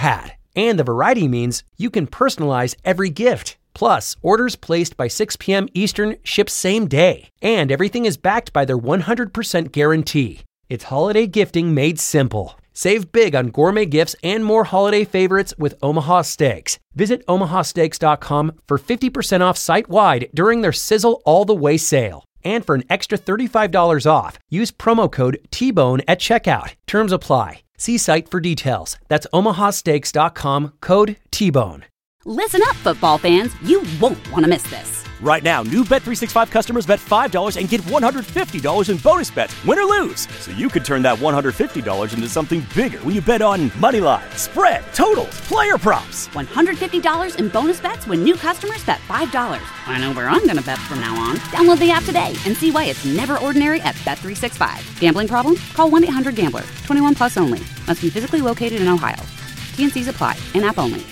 And the variety means you can personalize every gift. Plus, orders placed by 6 p.m. Eastern ship same day. And everything is backed by their 100% guarantee. It's holiday gifting made simple. Save big on gourmet gifts and more holiday favorites with Omaha Steaks. Visit omahasteaks.com for 50% off site-wide during their Sizzle All the Way sale. And for an extra $35 off, use promo code TBONE at checkout. Terms apply. See site for details. That's omahasteaks.com, code TBONE. Listen up, football fans. You won't want to miss this. Right now, new Bet365 customers bet $5 and get $150 in bonus bets, win or lose. So you could turn that $150 into something bigger when you bet on moneyline, spread, totals, player props. $150 in bonus bets when new customers bet $5. I know where I'm going to bet from now on. Download the app today and see why it's never ordinary at Bet365. Gambling problem? Call 1-800-GAMBLER. 21 plus only. Must be physically located in Ohio. T&Cs apply. In-app only.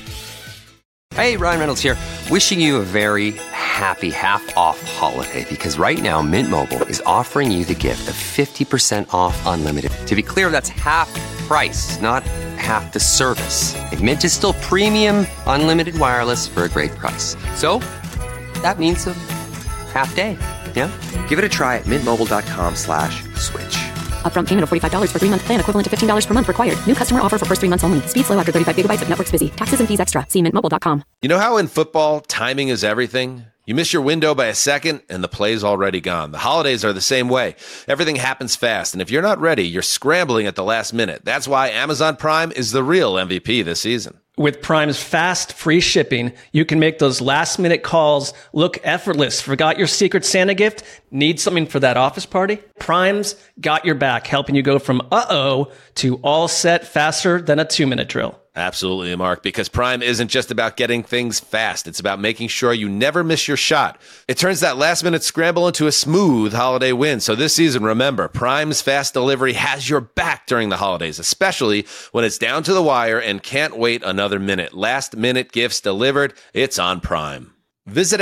Hey, Ryan Reynolds here. Wishing you a very happy half-off holiday because right now Mint Mobile is offering you the gift of 50% off unlimited. To be clear, that's half price, not half the service. And Mint is still premium unlimited wireless for a great price. So that means a half day. Yeah? Give it a try at mintmobile.com/switch. Upfront payment of $45 for 3-month plan, equivalent to $15 per month required. New customer offer for first 3 months only. Speed slow after 35 gigabytes if network's busy. Taxes and fees extra. See mintmobile.com. You know how in football, timing is everything? You miss your window by a second, and the play's already gone. The holidays are the same way. Everything happens fast, and if you're not ready, you're scrambling at the last minute. That's why Amazon Prime is the real MVP this season. With Prime's fast, free shipping, you can make those last-minute calls look effortless. Forgot your Secret Santa gift? Need something for that office party? Prime's got your back, helping you go from uh-oh to all set faster than a 2-minute drill. Absolutely, Mark, because Prime isn't just about getting things fast. It's about making sure you never miss your shot. It turns that last-minute scramble into a smooth holiday win. So this season, remember, Prime's fast delivery has your back during the holidays, especially when it's down to the wire and can't wait another minute. Last-minute gifts delivered, it's on Prime. Visit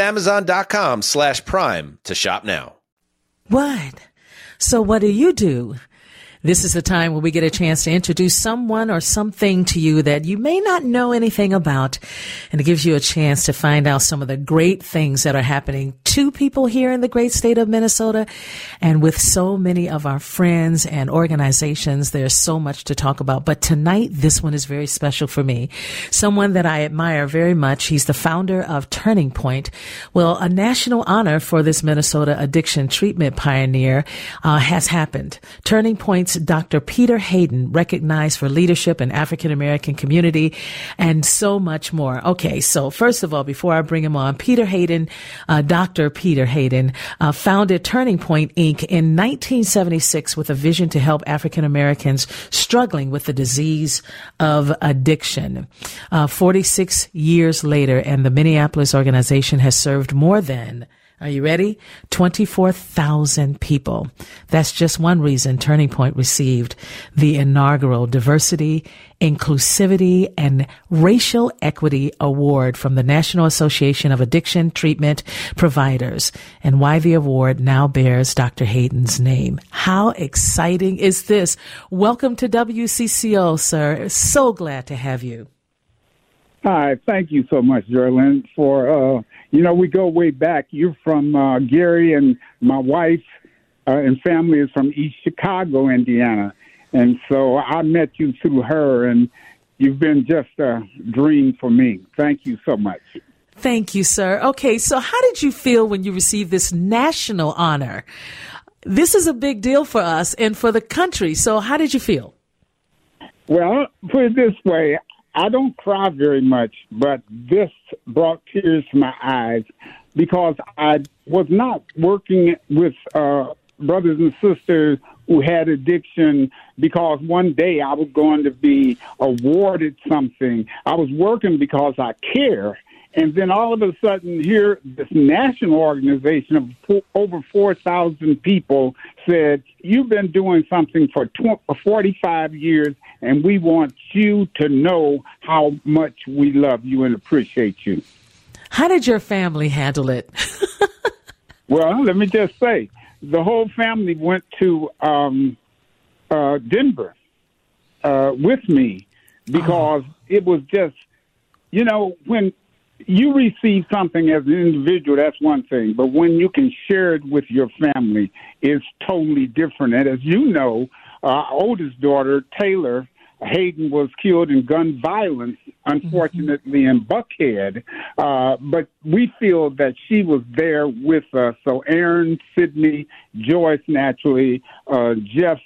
Amazon.com/Prime to shop now. What? So what do? This is the time when we get a chance to introduce someone or something to you that you may not know anything about, and it gives you a chance to find out some of the great things that are happening to people here in the great state of Minnesota. And with so many of our friends and organizations, there's so much to talk about. But tonight, this one is very special for me. Someone that I admire very much. He's the founder of Turning Point. Well, a national honor for this Minnesota addiction treatment pioneer has happened. Turning Point's Dr. Peter Hayden, recognized for leadership in African American community and so much more. Okay, so first of all, before I bring him on, Peter Hayden, Dr. Peter Hayden, founded Turning Point, Inc. in 1976 with a vision to help African Americans struggling with the disease of addiction. 46 years later, and the Minneapolis organization has served more than, are you ready? 24,000 people. That's just one reason Turning Point received the inaugural Diversity, Inclusivity, and Racial Equity Award from the National Association of Addiction Treatment Providers, and why the award now bears Dr. Hayden's name. How exciting is this? Welcome to WCCO, sir. So glad to have you. Hi, thank you so much, Jerlyn, for we go way back. You're from Gary, and my wife and family is from East Chicago, Indiana. And so I met you through her, and you've been just a dream for me. Thank you so much. Thank you, sir. Okay, so how did you feel when you received this national honor? This is a big deal for us and for the country. So how did you feel? Well, put it this way. I don't cry very much, but this brought tears to my eyes because I was not working with brothers and sisters who had addiction because one day I was going to be awarded something. I was working because I care. And then all of a sudden here, this national organization of over 4,000 people said, you've been doing something for 45 years, and we want you to know how much we love you and appreciate you. How did your family handle it? Well, let me just say, the whole family went to Denver with me because it was just, you know, when you receive something as an individual, that's one thing. But when you can share it with your family, it's totally different. And as you know, our oldest daughter, Taylor Hayden, was killed in gun violence, unfortunately, in Buckhead. But we feel that she was there with us. So Aaron, Sydney, Joyce, naturally, Jeff,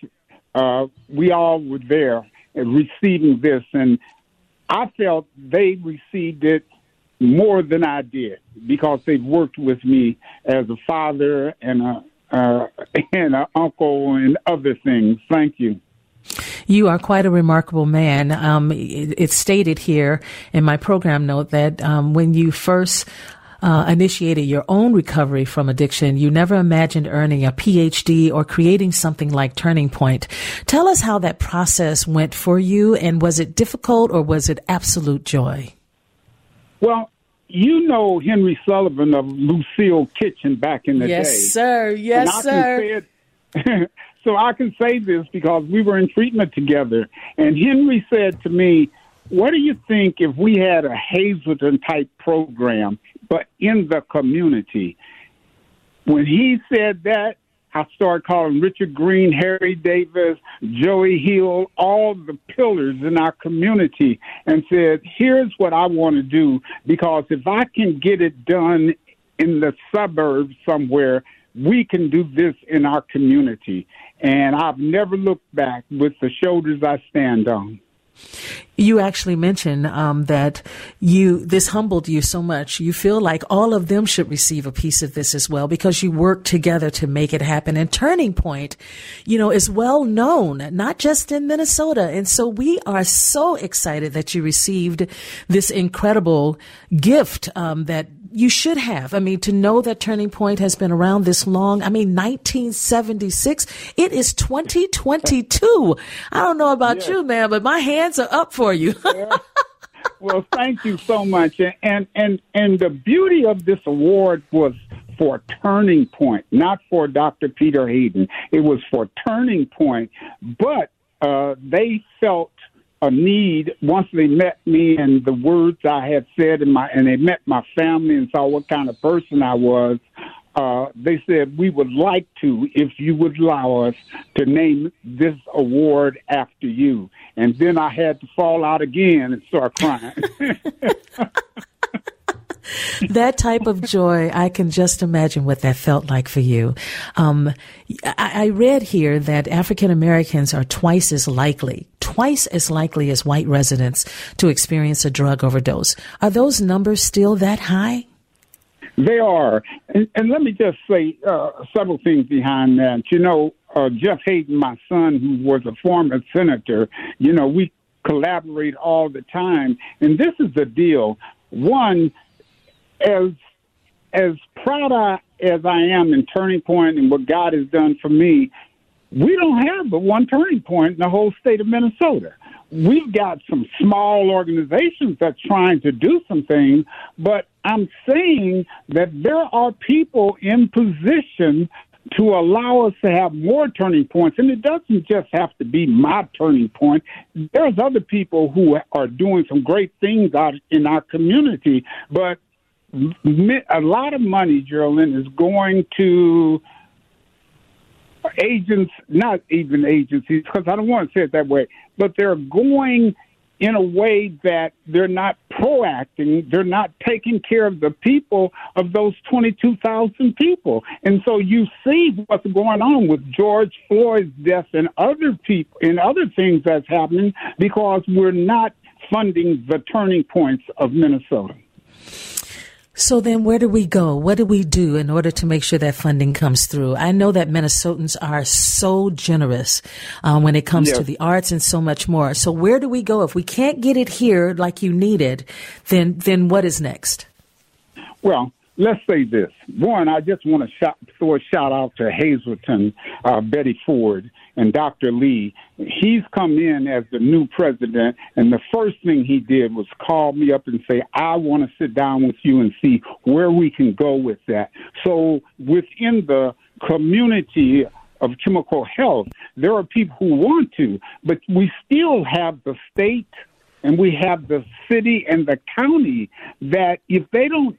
we all were there receiving this. And I felt they received it more than I did because they've worked with me as a father and an uncle and other things. Thank you. You are quite a remarkable man. It's stated here in my program note that when you first initiated your own recovery from addiction, you never imagined earning a PhD or creating something like Turning Point. Tell us how that process went for you, and was it difficult or was it absolute joy? Well, you know Henry Sullivan of Lucille Kitchen back in the day. Yes, sir. Yes, sir. So I can say this because we were in treatment together. And Henry said to me, what do you think if we had a Hazleton-type program, but in the community? When he said that, I started calling Richard Green, Harry Davis, Joey Hill, all the pillars in our community, and said, here's what I want to do, because if I can get it done in the suburbs somewhere, we can do this in our community. And I've never looked back with the shoulders I stand on. You actually mentioned that this humbled you so much. You feel like all of them should receive a piece of this as well because you work together to make it happen. And Turning Point, you know, is well known, not just in Minnesota. And so we are so excited that you received this incredible gift that you should have. I mean, to know that Turning Point has been around this long. I mean, 1976. It is 2022. I don't know about you, man, but my hands are up for you. Yeah. Well, thank you so much. And the beauty of this award was for Turning Point, not for Dr. Peter Hayden. It was for Turning Point. But they felt a need once they met me and the words I had said and they met my family and saw what kind of person I was. They said, we would like to, if you would allow us to name this award after you. And then I had to fall out again and start crying. That type of joy, I can just imagine what that felt like for you. I read here that African Americans are twice as likely as white residents to experience a drug overdose. Are those numbers still that high? They are. And let me just say several things behind that. You know, Jeff Hayden, my son, who was a former senator, you know, we collaborate all the time. And this is the deal. One, as proud as I am in Turning Point and what God has done for me, we don't have but one Turning Point in the whole state of Minnesota. We've got some small organizations that's trying to do some things, but I'm saying that there are people in position to allow us to have more turning points. And it doesn't just have to be my turning point. There's other people who are doing some great things out in our community, but a lot of money, Geraldine, is going to agents, not even agencies, because I don't want to say it that way, but they're going in a way that they're not proacting. They're not taking care of the people of those 22,000 people. And so you see what's going on with George Floyd's death and other people and other things that's happening because we're not funding the turning points of Minnesota. So then where do we go? What do we do in order to make sure that funding comes through? I know that Minnesotans are so generous when it comes to the arts and so much more. So where do we go? If we can't get it here like you need it, then what is next? Well, let's say this. One, I just want to throw a shout out to Hazleton, Betty Ford, and Dr. Lee. He's come in as the new president, and the first thing he did was call me up and say, I want to sit down with you and see where we can go with that. So within the community of chemical health, there are people who want to, but we still have the state and we have the city and the county that if they don't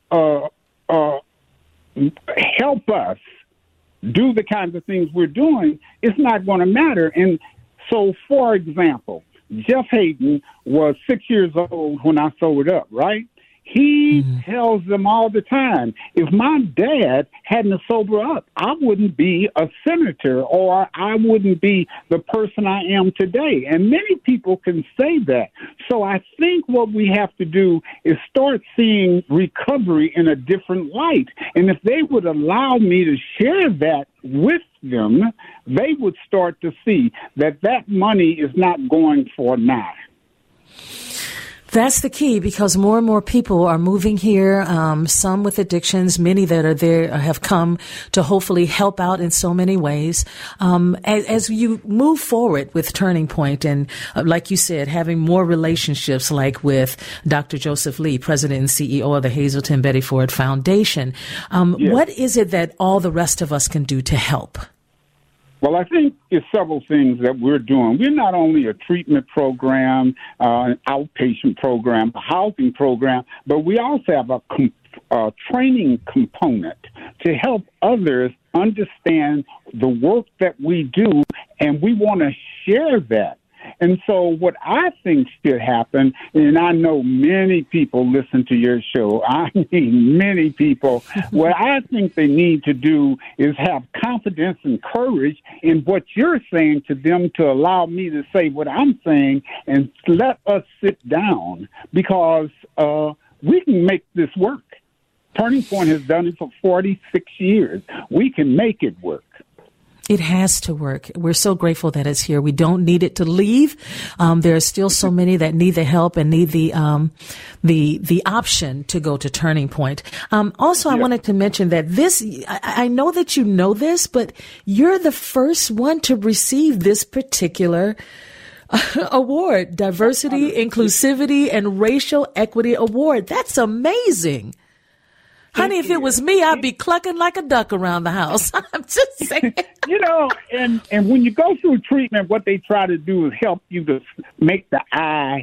help us do the kinds of things we're doing, it's not going to matter. And so, for example, Jeff Hayden was 6 years old when I sold up, right? He tells them all the time, if my dad hadn't sobered up, I wouldn't be a senator or I wouldn't be the person I am today. And many people can say that. So I think what we have to do is start seeing recovery in a different light. And if they would allow me to share that with them, they would start to see that that money is not going for naught. That's the key, because more and more people are moving here, some with addictions, many that are there have come to hopefully help out in so many ways. As you move forward with Turning Point and, like you said, having more relationships like with Dr. Joseph Lee, President and CEO of the Hazelton Betty Ford Foundation, what is it that all the rest of us can do to help? Well, I think it's several things that we're doing. We're not only a treatment program, an outpatient program, a housing program, but we also have a training component to help others understand the work that we do, and we want to share that. And so what I think should happen, and I know many people listen to your show, I mean many people, what I think they need to do is have confidence and courage in what you're saying to them to allow me to say what I'm saying and let us sit down, because we can make this work. Turning Point has done it for 46 years. We can make it work. It has to work. We're so grateful that it's here. We don't need it to leave. There are still so many that need the help and need the option to go to Turning Point. Also, I wanted to mention that I know that you know this, but you're the first one to receive this particular award, Diversity, Inclusivity, and Racial Equity Award. That's amazing. Honey, if it was me, I'd be clucking like a duck around the house. I'm just saying. And when you go through treatment, what they try to do is help you to make the eye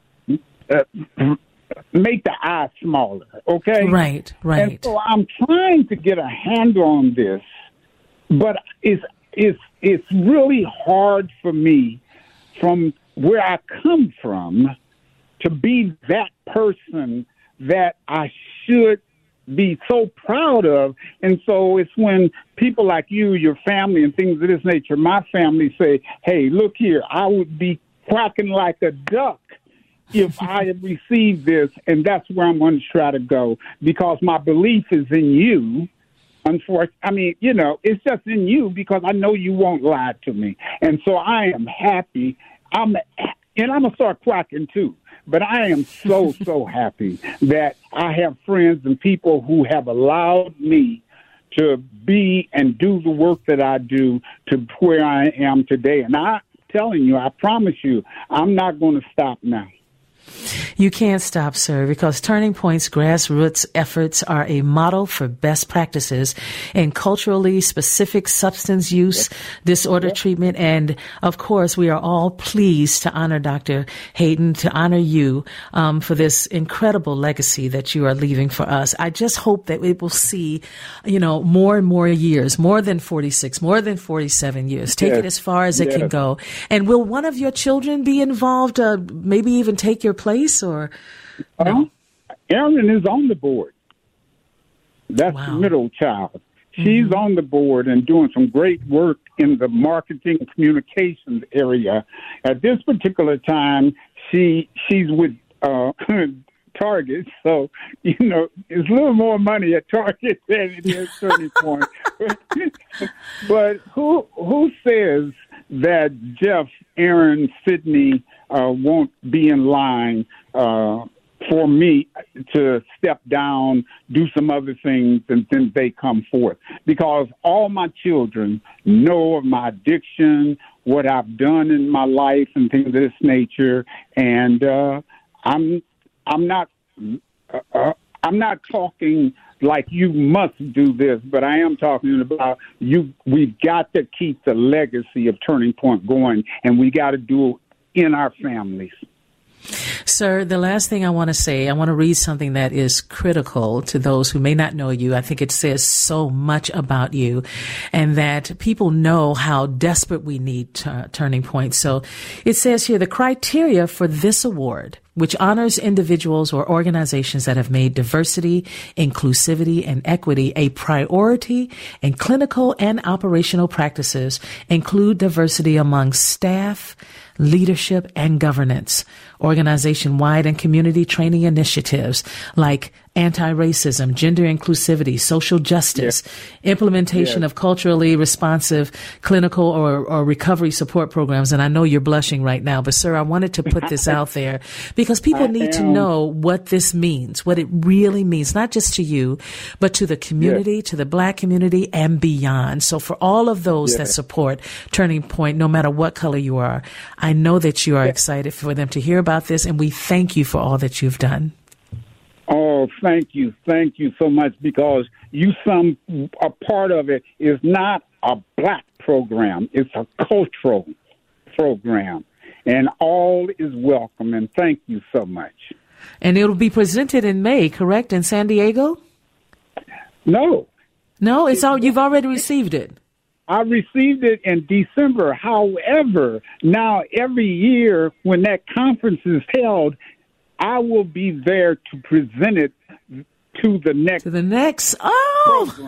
smaller, okay? Right. And so I'm trying to get a handle on this, but it's really hard for me from where I come from to be that person that I should be so proud of. And so it's when people like you, your family, and things of this nature, my family say, hey, look here, I would be quacking like a duck if I had received this, and that's where I'm going to try to go, because my belief is in you. Unfortunately, it's just in you, because I know you won't lie to me. And so I am happy. I'm going to start quacking too. But I am so, so happy that I have friends and people who have allowed me to be and do the work that I do to where I am today. And I'm telling you, I promise you, I'm not going to stop now. You can't stop, sir, because Turning Point's grassroots efforts are a model for best practices in culturally specific substance use disorder treatment. And, of course, we are all pleased to honor Dr. Hayden, to honor you for this incredible legacy that you are leaving for us. I just hope that it will see, more and more years, more than 46, more than 47 years. Take it as far as it can go. And will one of your children be involved, maybe even take your place, or no? Erin is on the board. That's the middle child. She's on the board and doing some great work in the marketing and communications area. At this particular time, she's with Target, so it's a little more money at Target than it is Turning Point. But who says that Jeff, Erin, Sydney won't be in line for me to step down, do some other things, and then they come forth? Because all my children know of my addiction, what I've done in my life, and things of this nature. And I'm not talking like you must do this, but I am talking about you. We've got to keep the legacy of Turning Point going, and we got to do it in our families. Sir, the last thing I want to say, I want to read something that is critical to those who may not know you. I think it says so much about you, and that people know how desperate we need Turning Point. So it says here, the criteria for this award, which honors individuals or organizations that have made diversity, inclusivity, and equity a priority in clinical and operational practices, include diversity among staff, leadership, and governance, organization-wide and community training initiatives like anti-racism, gender inclusivity, social justice, implementation of culturally responsive clinical or recovery support programs. And I know you're blushing right now, but sir, I wanted to put this out there because people need to know what this means, what it really means, not just to you, but to the community, to the Black community and beyond. So for all of those that support Turning Point, no matter what color you are, I know that you are excited for them to hear about this, and we thank you for all that you've done. Oh, thank you. Thank you so much, because a part of it is not a Black program. It's a cultural program, and all is welcome, and thank you so much. And it'll be presented in May, correct, in San Diego? No, it's all, you've already received it. I received it in December. However, now every year when that conference is held, I will be there to present it to the next. Oh,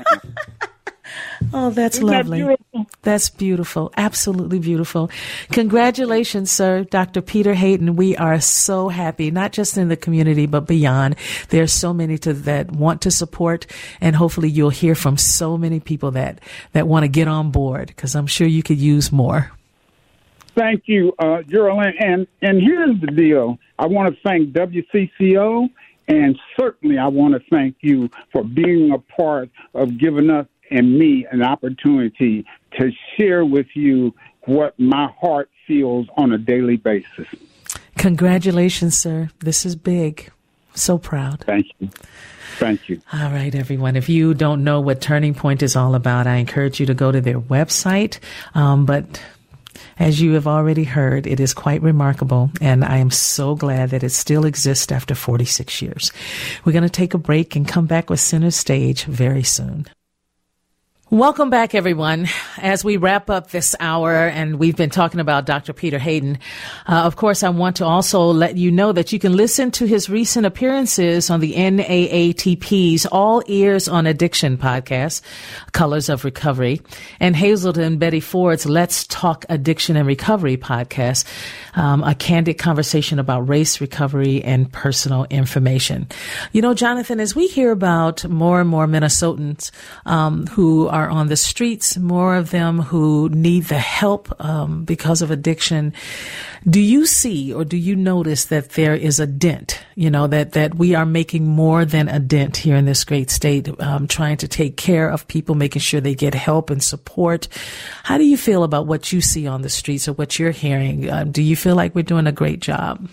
oh, that's Isn't lovely. That beautiful? That's beautiful. Absolutely beautiful. Congratulations, sir, Dr. Peter Hayden. We are so happy, not just in the community, but beyond. There's so many that want to support, and hopefully you'll hear from so many people that want to get on board, because I'm sure you could use more. Thank you, Geraldine. And here's the deal. I want to thank WCCO, and certainly I want to thank you for being a part of giving us and me an opportunity to share with you what my heart feels on a daily basis. Congratulations, sir. This is big. So proud. Thank you. Thank you. All right, everyone. If you don't know what Turning Point is all about, I encourage you to go to their website. But as you have already heard, it is quite remarkable, and I am so glad that it still exists after 46 years. We're going to take a break and come back with Center Stage very soon. Welcome back, everyone. As we wrap up this hour, and we've been talking about Dr. Peter Hayden, of course, I want to also let you know that you can listen to his recent appearances on the NAATP's All Ears on Addiction podcast, Colors of Recovery, and Hazelden Betty Ford's Let's Talk Addiction and Recovery podcast, a candid conversation about race, recovery, and personal information. You know, Jonathan, as we hear about more and more Minnesotans who are on the streets, more of them who need the help because of addiction, do you see or do you notice that there is a dent, that we are making more than a dent here in this great state, trying to take care of people, making sure they get help and support? How do you feel about what you see on the streets or what you're hearing? Do you feel like we're doing a great job?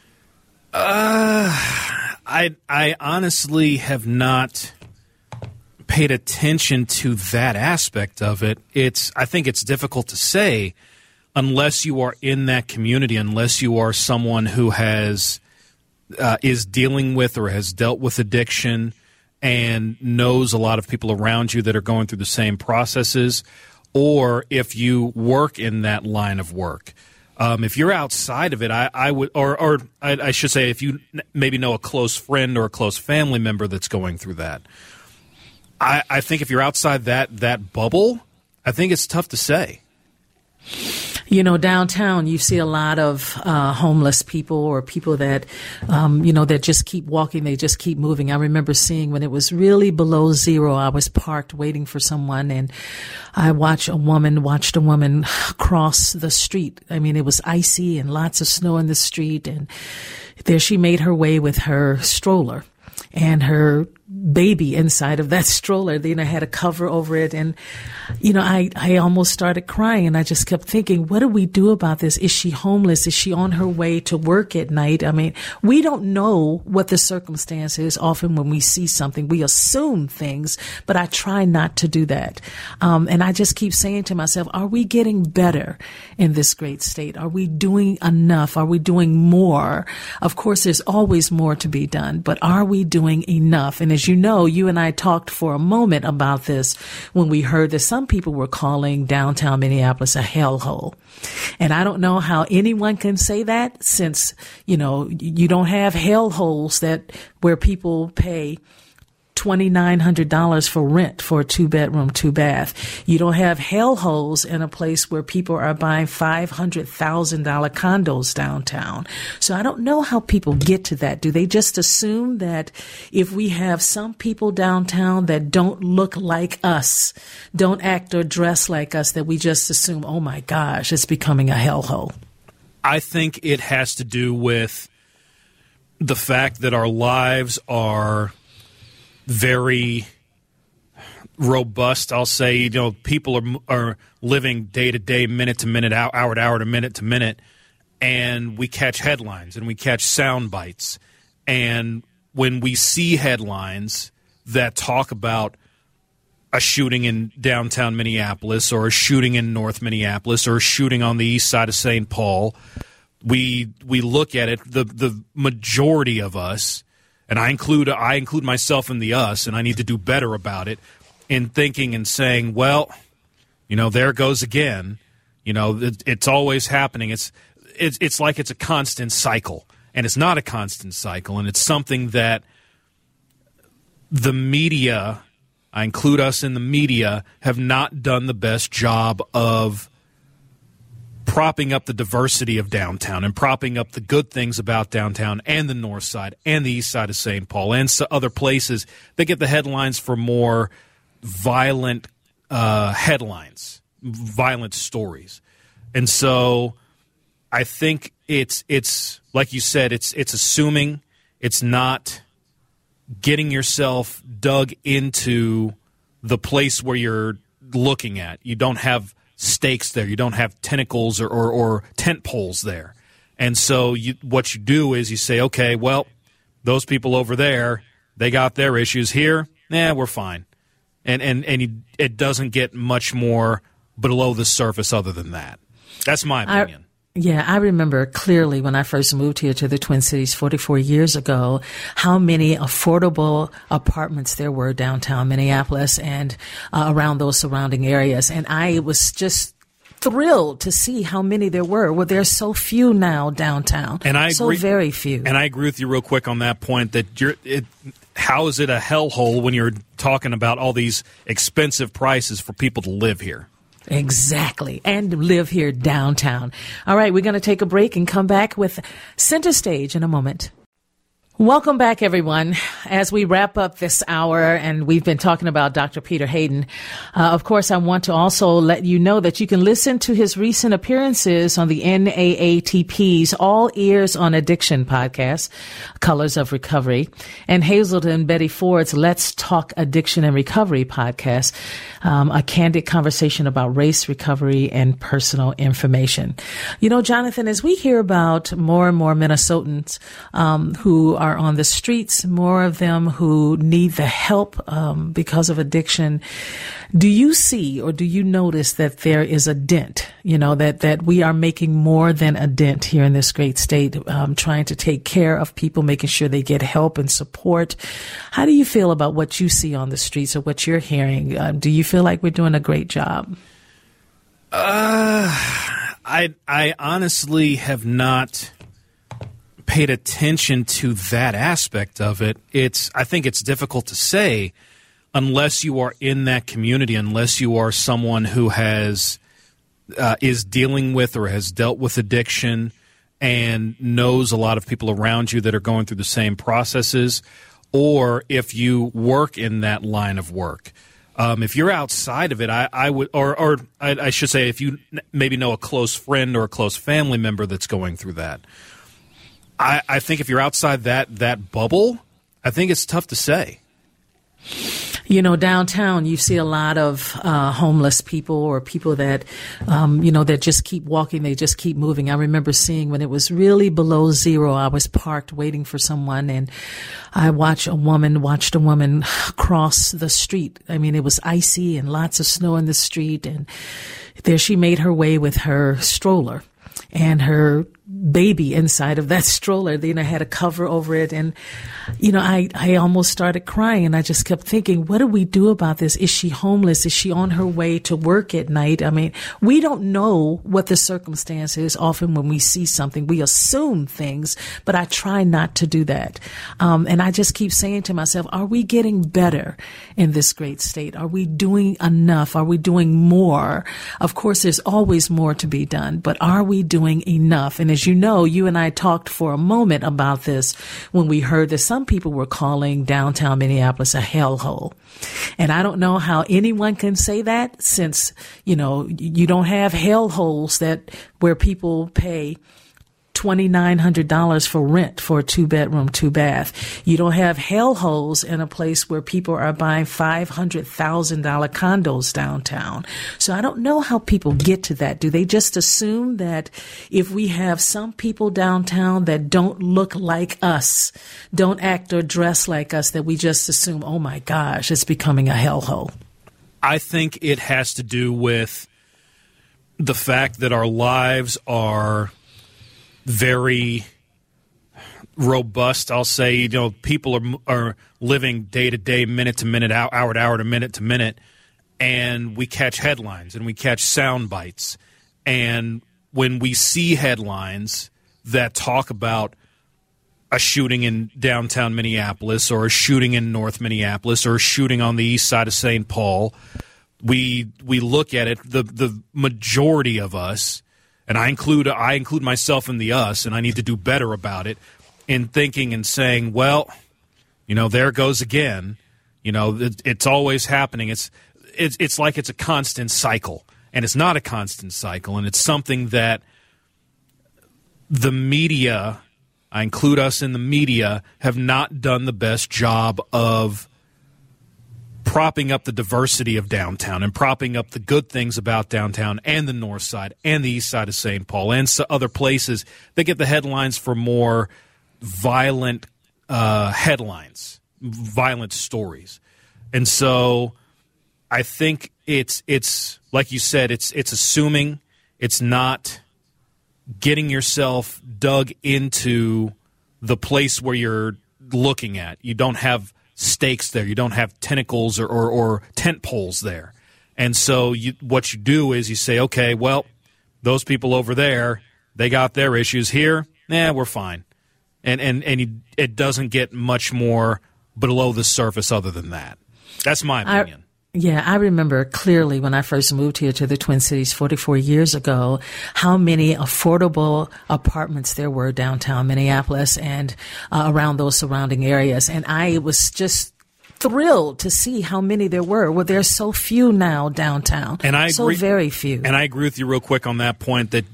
I honestly have not paid attention to that aspect of it. I think it's difficult to say unless you are in that community, unless you are someone who is dealing with or has dealt with addiction and knows a lot of people around you that are going through the same processes, or if you work in that line of work. If you're outside of it, I would, or I should say, if you maybe know a close friend or a close family member that's going through that, I think if you're outside that bubble, I think it's tough to say. Downtown, you see a lot of homeless people or people that, that just keep walking. They just keep moving. I remember seeing when it was really below zero, I was parked waiting for someone, and I watched a woman cross the street. I mean, it was icy and lots of snow in the street, and there she made her way with her stroller. And her baby inside of that stroller. Then I had a cover over it. And, I almost started crying, and I just kept thinking, what do we do about this? Is she homeless? Is she on her way to work at night? I mean, we don't know what the circumstance is. Often when we see something, we assume things, but I try not to do that. And I just keep saying to myself, are we getting better in this great state? Are we doing enough? Are we doing more? Of course, there's always more to be done, but are we doing enough? And as you know, you and I talked for a moment about this when we heard that some people were calling downtown Minneapolis a hellhole. And I don't know how anyone can say that, since, you don't have hellholes where people pay $2,900 for rent for a 2-bedroom, 2-bath. You don't have hellholes in a place where people are buying $500,000 condos downtown. So I don't know how people get to that. Do they just assume that if we have some people downtown that don't look like us, don't act or dress like us, that we just assume, oh my gosh, it's becoming a hellhole? I think it has to do with the fact that our lives are very robust. I'll say, people are living day to day, minute to minute, hour to hour to minute, and we catch headlines and we catch sound bites. And when we see headlines that talk about a shooting in downtown Minneapolis, or a shooting in North Minneapolis, or a shooting on the east side of St. Paul, we look at it. The majority of us, and I include myself in the us, and I need to do better about it, in thinking and saying, well, there goes again. It's always happening. It's like it's a constant cycle, and it's not a constant cycle, and it's something that the media, I include us in the media, have not done the best job of propping up the diversity of downtown and propping up the good things about downtown and the north side and the east side of St. Paul and other places that get the headlines for more violent headlines, violent stories. And so I think it's like you said, it's assuming, it's not getting yourself dug into the place where you're looking at. You don't have stakes there. You don't have tentacles or tent poles there. And so what you do is you say, okay, well, those people over there, they got their issues here. We're fine. And it doesn't get much more below the surface other than that. That's my opinion. I remember clearly when I first moved here to the Twin Cities 44 years ago, how many affordable apartments there were downtown Minneapolis and around those surrounding areas. And I was just thrilled to see how many there were. Well, there's so few now downtown. And I agree, very few. And I agree with you real quick on that point, that how is it a hellhole when you're talking about all these expensive prices for people to live here? Exactly. And live here downtown. All right, we're going to take a break and come back with Center Stage in a moment. Welcome back, everyone. As we wrap up this hour, and we've been talking about Dr. Peter Hayden, of course, I want to also let you know that you can listen to his recent appearances on the NAATP's All Ears on Addiction podcast, Colors of Recovery, and Hazelden Betty Ford's Let's Talk Addiction and Recovery podcast, a candid conversation about race, recovery, and personal information. Jonathan, as we hear about more and more Minnesotans who are on the streets, more of them who need the help because of addiction, do you see or do you notice that there is a dent, that we are making more than a dent here in this great state, trying to take care of people, making sure they get help and support? How do you feel about what you see on the streets or what you're hearing? Do you feel like we're doing a great job? I honestly have not paid attention to that aspect of it. I think it's difficult to say unless you are in that community, unless you are someone who is dealing with or has dealt with addiction and knows a lot of people around you that are going through the same processes, or if you work in that line of work. If you're outside of it, I would, or I should say, if you maybe know a close friend or a close family member that's going through that, I think if you're outside that bubble, I think it's tough to say. Downtown, you see a lot of homeless people or people that, that just keep walking. They just keep moving. I remember seeing when it was really below zero, I was parked waiting for someone, and I watched a woman cross the street. I mean, it was icy and lots of snow in the street, and there she made her way with her stroller and her baby inside of that stroller. I had a cover over it, and I almost started crying, and I just kept thinking, what do we do about this? Is she homeless? Is she on her way to work at night? I mean, we don't know what the circumstance is. Often when we see something, we assume things, but I try not to do that. And I just keep saying to myself, are we getting better in this great state? Are we doing enough? Are we doing more? Of course, there's always more to be done, but are we doing enough? And as you know, you and I talked for a moment about this when we heard that some people were calling downtown Minneapolis a hellhole. And I don't know how anyone can say that, since, you don't have hellholes where people pay $2,900 for rent for a 2-bedroom, 2-bath. You don't have hellholes in a place where people are buying $500,000 condos downtown. So I don't know how people get to that. Do they just assume that if we have some people downtown that don't look like us, don't act or dress like us, that we just assume, oh my gosh, it's becoming a hellhole? I think it has to do with the fact that our lives are very robust. I'll say, people are living day to day, minute to minute, hour to hour to minute, and we catch headlines and we catch sound bites. And when we see headlines that talk about a shooting in downtown Minneapolis or a shooting in North Minneapolis or a shooting on the east side of St. Paul, we look at it, the majority of us, and I include myself in the us, and I need to do better about it, in thinking and saying, well, there goes again. It's always happening. It's like it's a constant cycle, and it's not a constant cycle, and it's something that the media, I include us in the media, have not done the best job of propping up the diversity of downtown and propping up the good things about downtown and the north side and the east side of St. Paul and other places that get the headlines for more violent headlines, violent stories. And so I think it's like you said, it's assuming, it's not getting yourself dug into the place where you're looking at. You don't have stakes there. You don't have tentacles or tent poles there. And so what you do is you say, okay, well, those people over there, they got their issues here. We're fine. And it doesn't get much more below the surface other than that. That's my opinion. I remember clearly when I first moved here to the Twin Cities 44 years ago, how many affordable apartments there were downtown Minneapolis and around those surrounding areas. And I was just thrilled to see how many there were. Well, there's so few now downtown. And I agree, very few. And I agree with you real quick on that point that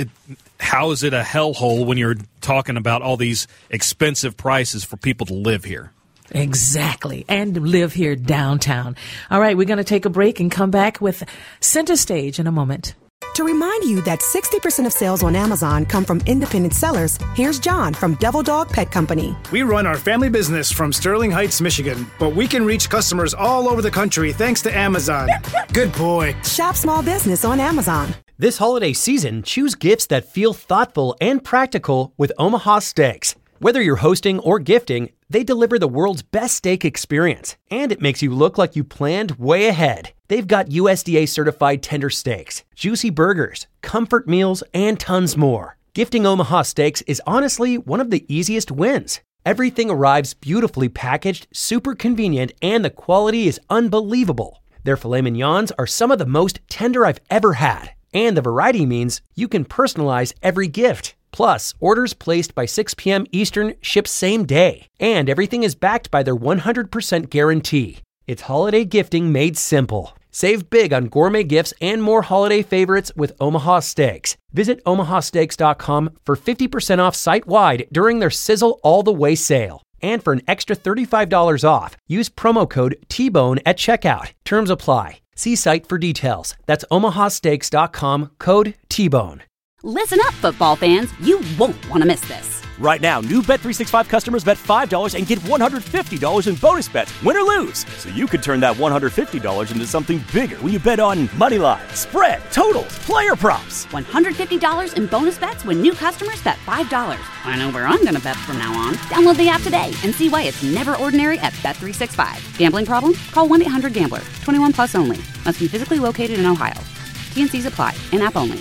how is it a hellhole when you're talking about all these expensive prices for people to live here? Exactly. And live here downtown. All right, we're going to take a break and come back with Center Stage in a moment. To remind you that 60% of sales on Amazon come from independent sellers, here's John from Devil Dog Pet Company. We run our family business from Sterling Heights, Michigan, but we can reach customers all over the country thanks to Amazon. Good boy. Shop small business on Amazon. This holiday season, choose gifts that feel thoughtful and practical with Omaha Steaks. Whether you're hosting or gifting, they deliver the world's best steak experience, and it makes you look like you planned way ahead. They've got USDA certified tender steaks, juicy burgers, comfort meals, and tons more. Gifting Omaha Steaks is honestly one of the easiest wins. Everything arrives beautifully packaged, super convenient, and the quality is unbelievable. Their filet mignons are some of the most tender I've ever had, and the variety means you can personalize every gift. Plus, orders placed by 6 p.m. Eastern ship same day. And everything is backed by their 100% guarantee. It's holiday gifting made simple. Save big on gourmet gifts and more holiday favorites with Omaha Steaks. Visit omahasteaks.com for 50% off site-wide during their Sizzle All the Way sale. And for an extra $35 off, use promo code TBONE at checkout. Terms apply. See site for details. That's omahasteaks.com, code TBONE. Listen up, football fans. You won't want to miss this. Right now, new Bet365 customers bet $5 and get $150 in bonus bets, win or lose. So you could turn that $150 into something bigger when you bet on moneyline, spread, totals, player props. $150 in bonus bets when new customers bet $5. I know where I'm going to bet from now on. Download the app today and see why it's never ordinary at Bet365. Gambling problem? Call 1-800-GAMBLER. 21 plus only. Must be physically located in Ohio. T&Cs apply. In-app only.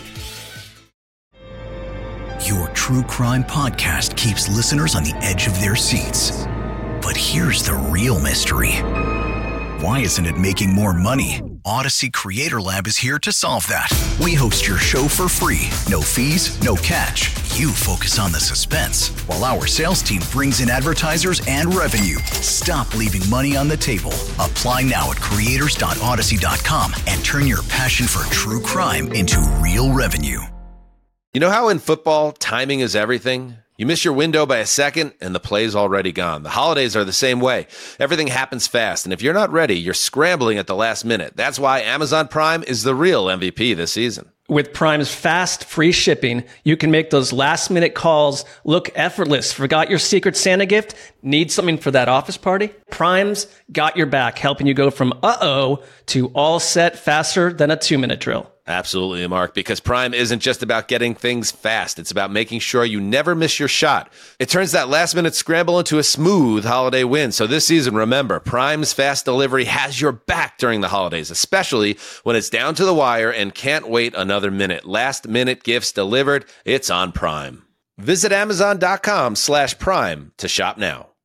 Your true crime podcast keeps listeners on the edge of their seats. But here's the real mystery. Why isn't it making more money? Odyssey Creator Lab is here to solve that. We host your show for free. No fees, no catch. You focus on the suspense, while our sales team brings in advertisers and revenue. Stop leaving money on the table. Apply now at creators.odyssey.com and turn your passion for true crime into real revenue. You know how in football, timing is everything? You miss your window by a second, and the play's already gone. The holidays are the same way. Everything happens fast, and if you're not ready, you're scrambling at the last minute. That's why Amazon Prime is the real MVP this season. With Prime's fast, free shipping, you can make those last-minute calls look effortless. Forgot your Secret Santa gift? Need something for that office party? Prime's got your back, helping you go from uh-oh to all set faster than a 2-minute drill. Absolutely, Mark, because Prime isn't just about getting things fast. It's about making sure you never miss your shot. It turns that last-minute scramble into a smooth holiday win. So this season, remember, Prime's fast delivery has your back during the holidays, especially when it's down to the wire and can't wait another minute. Last-minute gifts delivered. It's on Prime. Visit Amazon.com/Prime to shop now.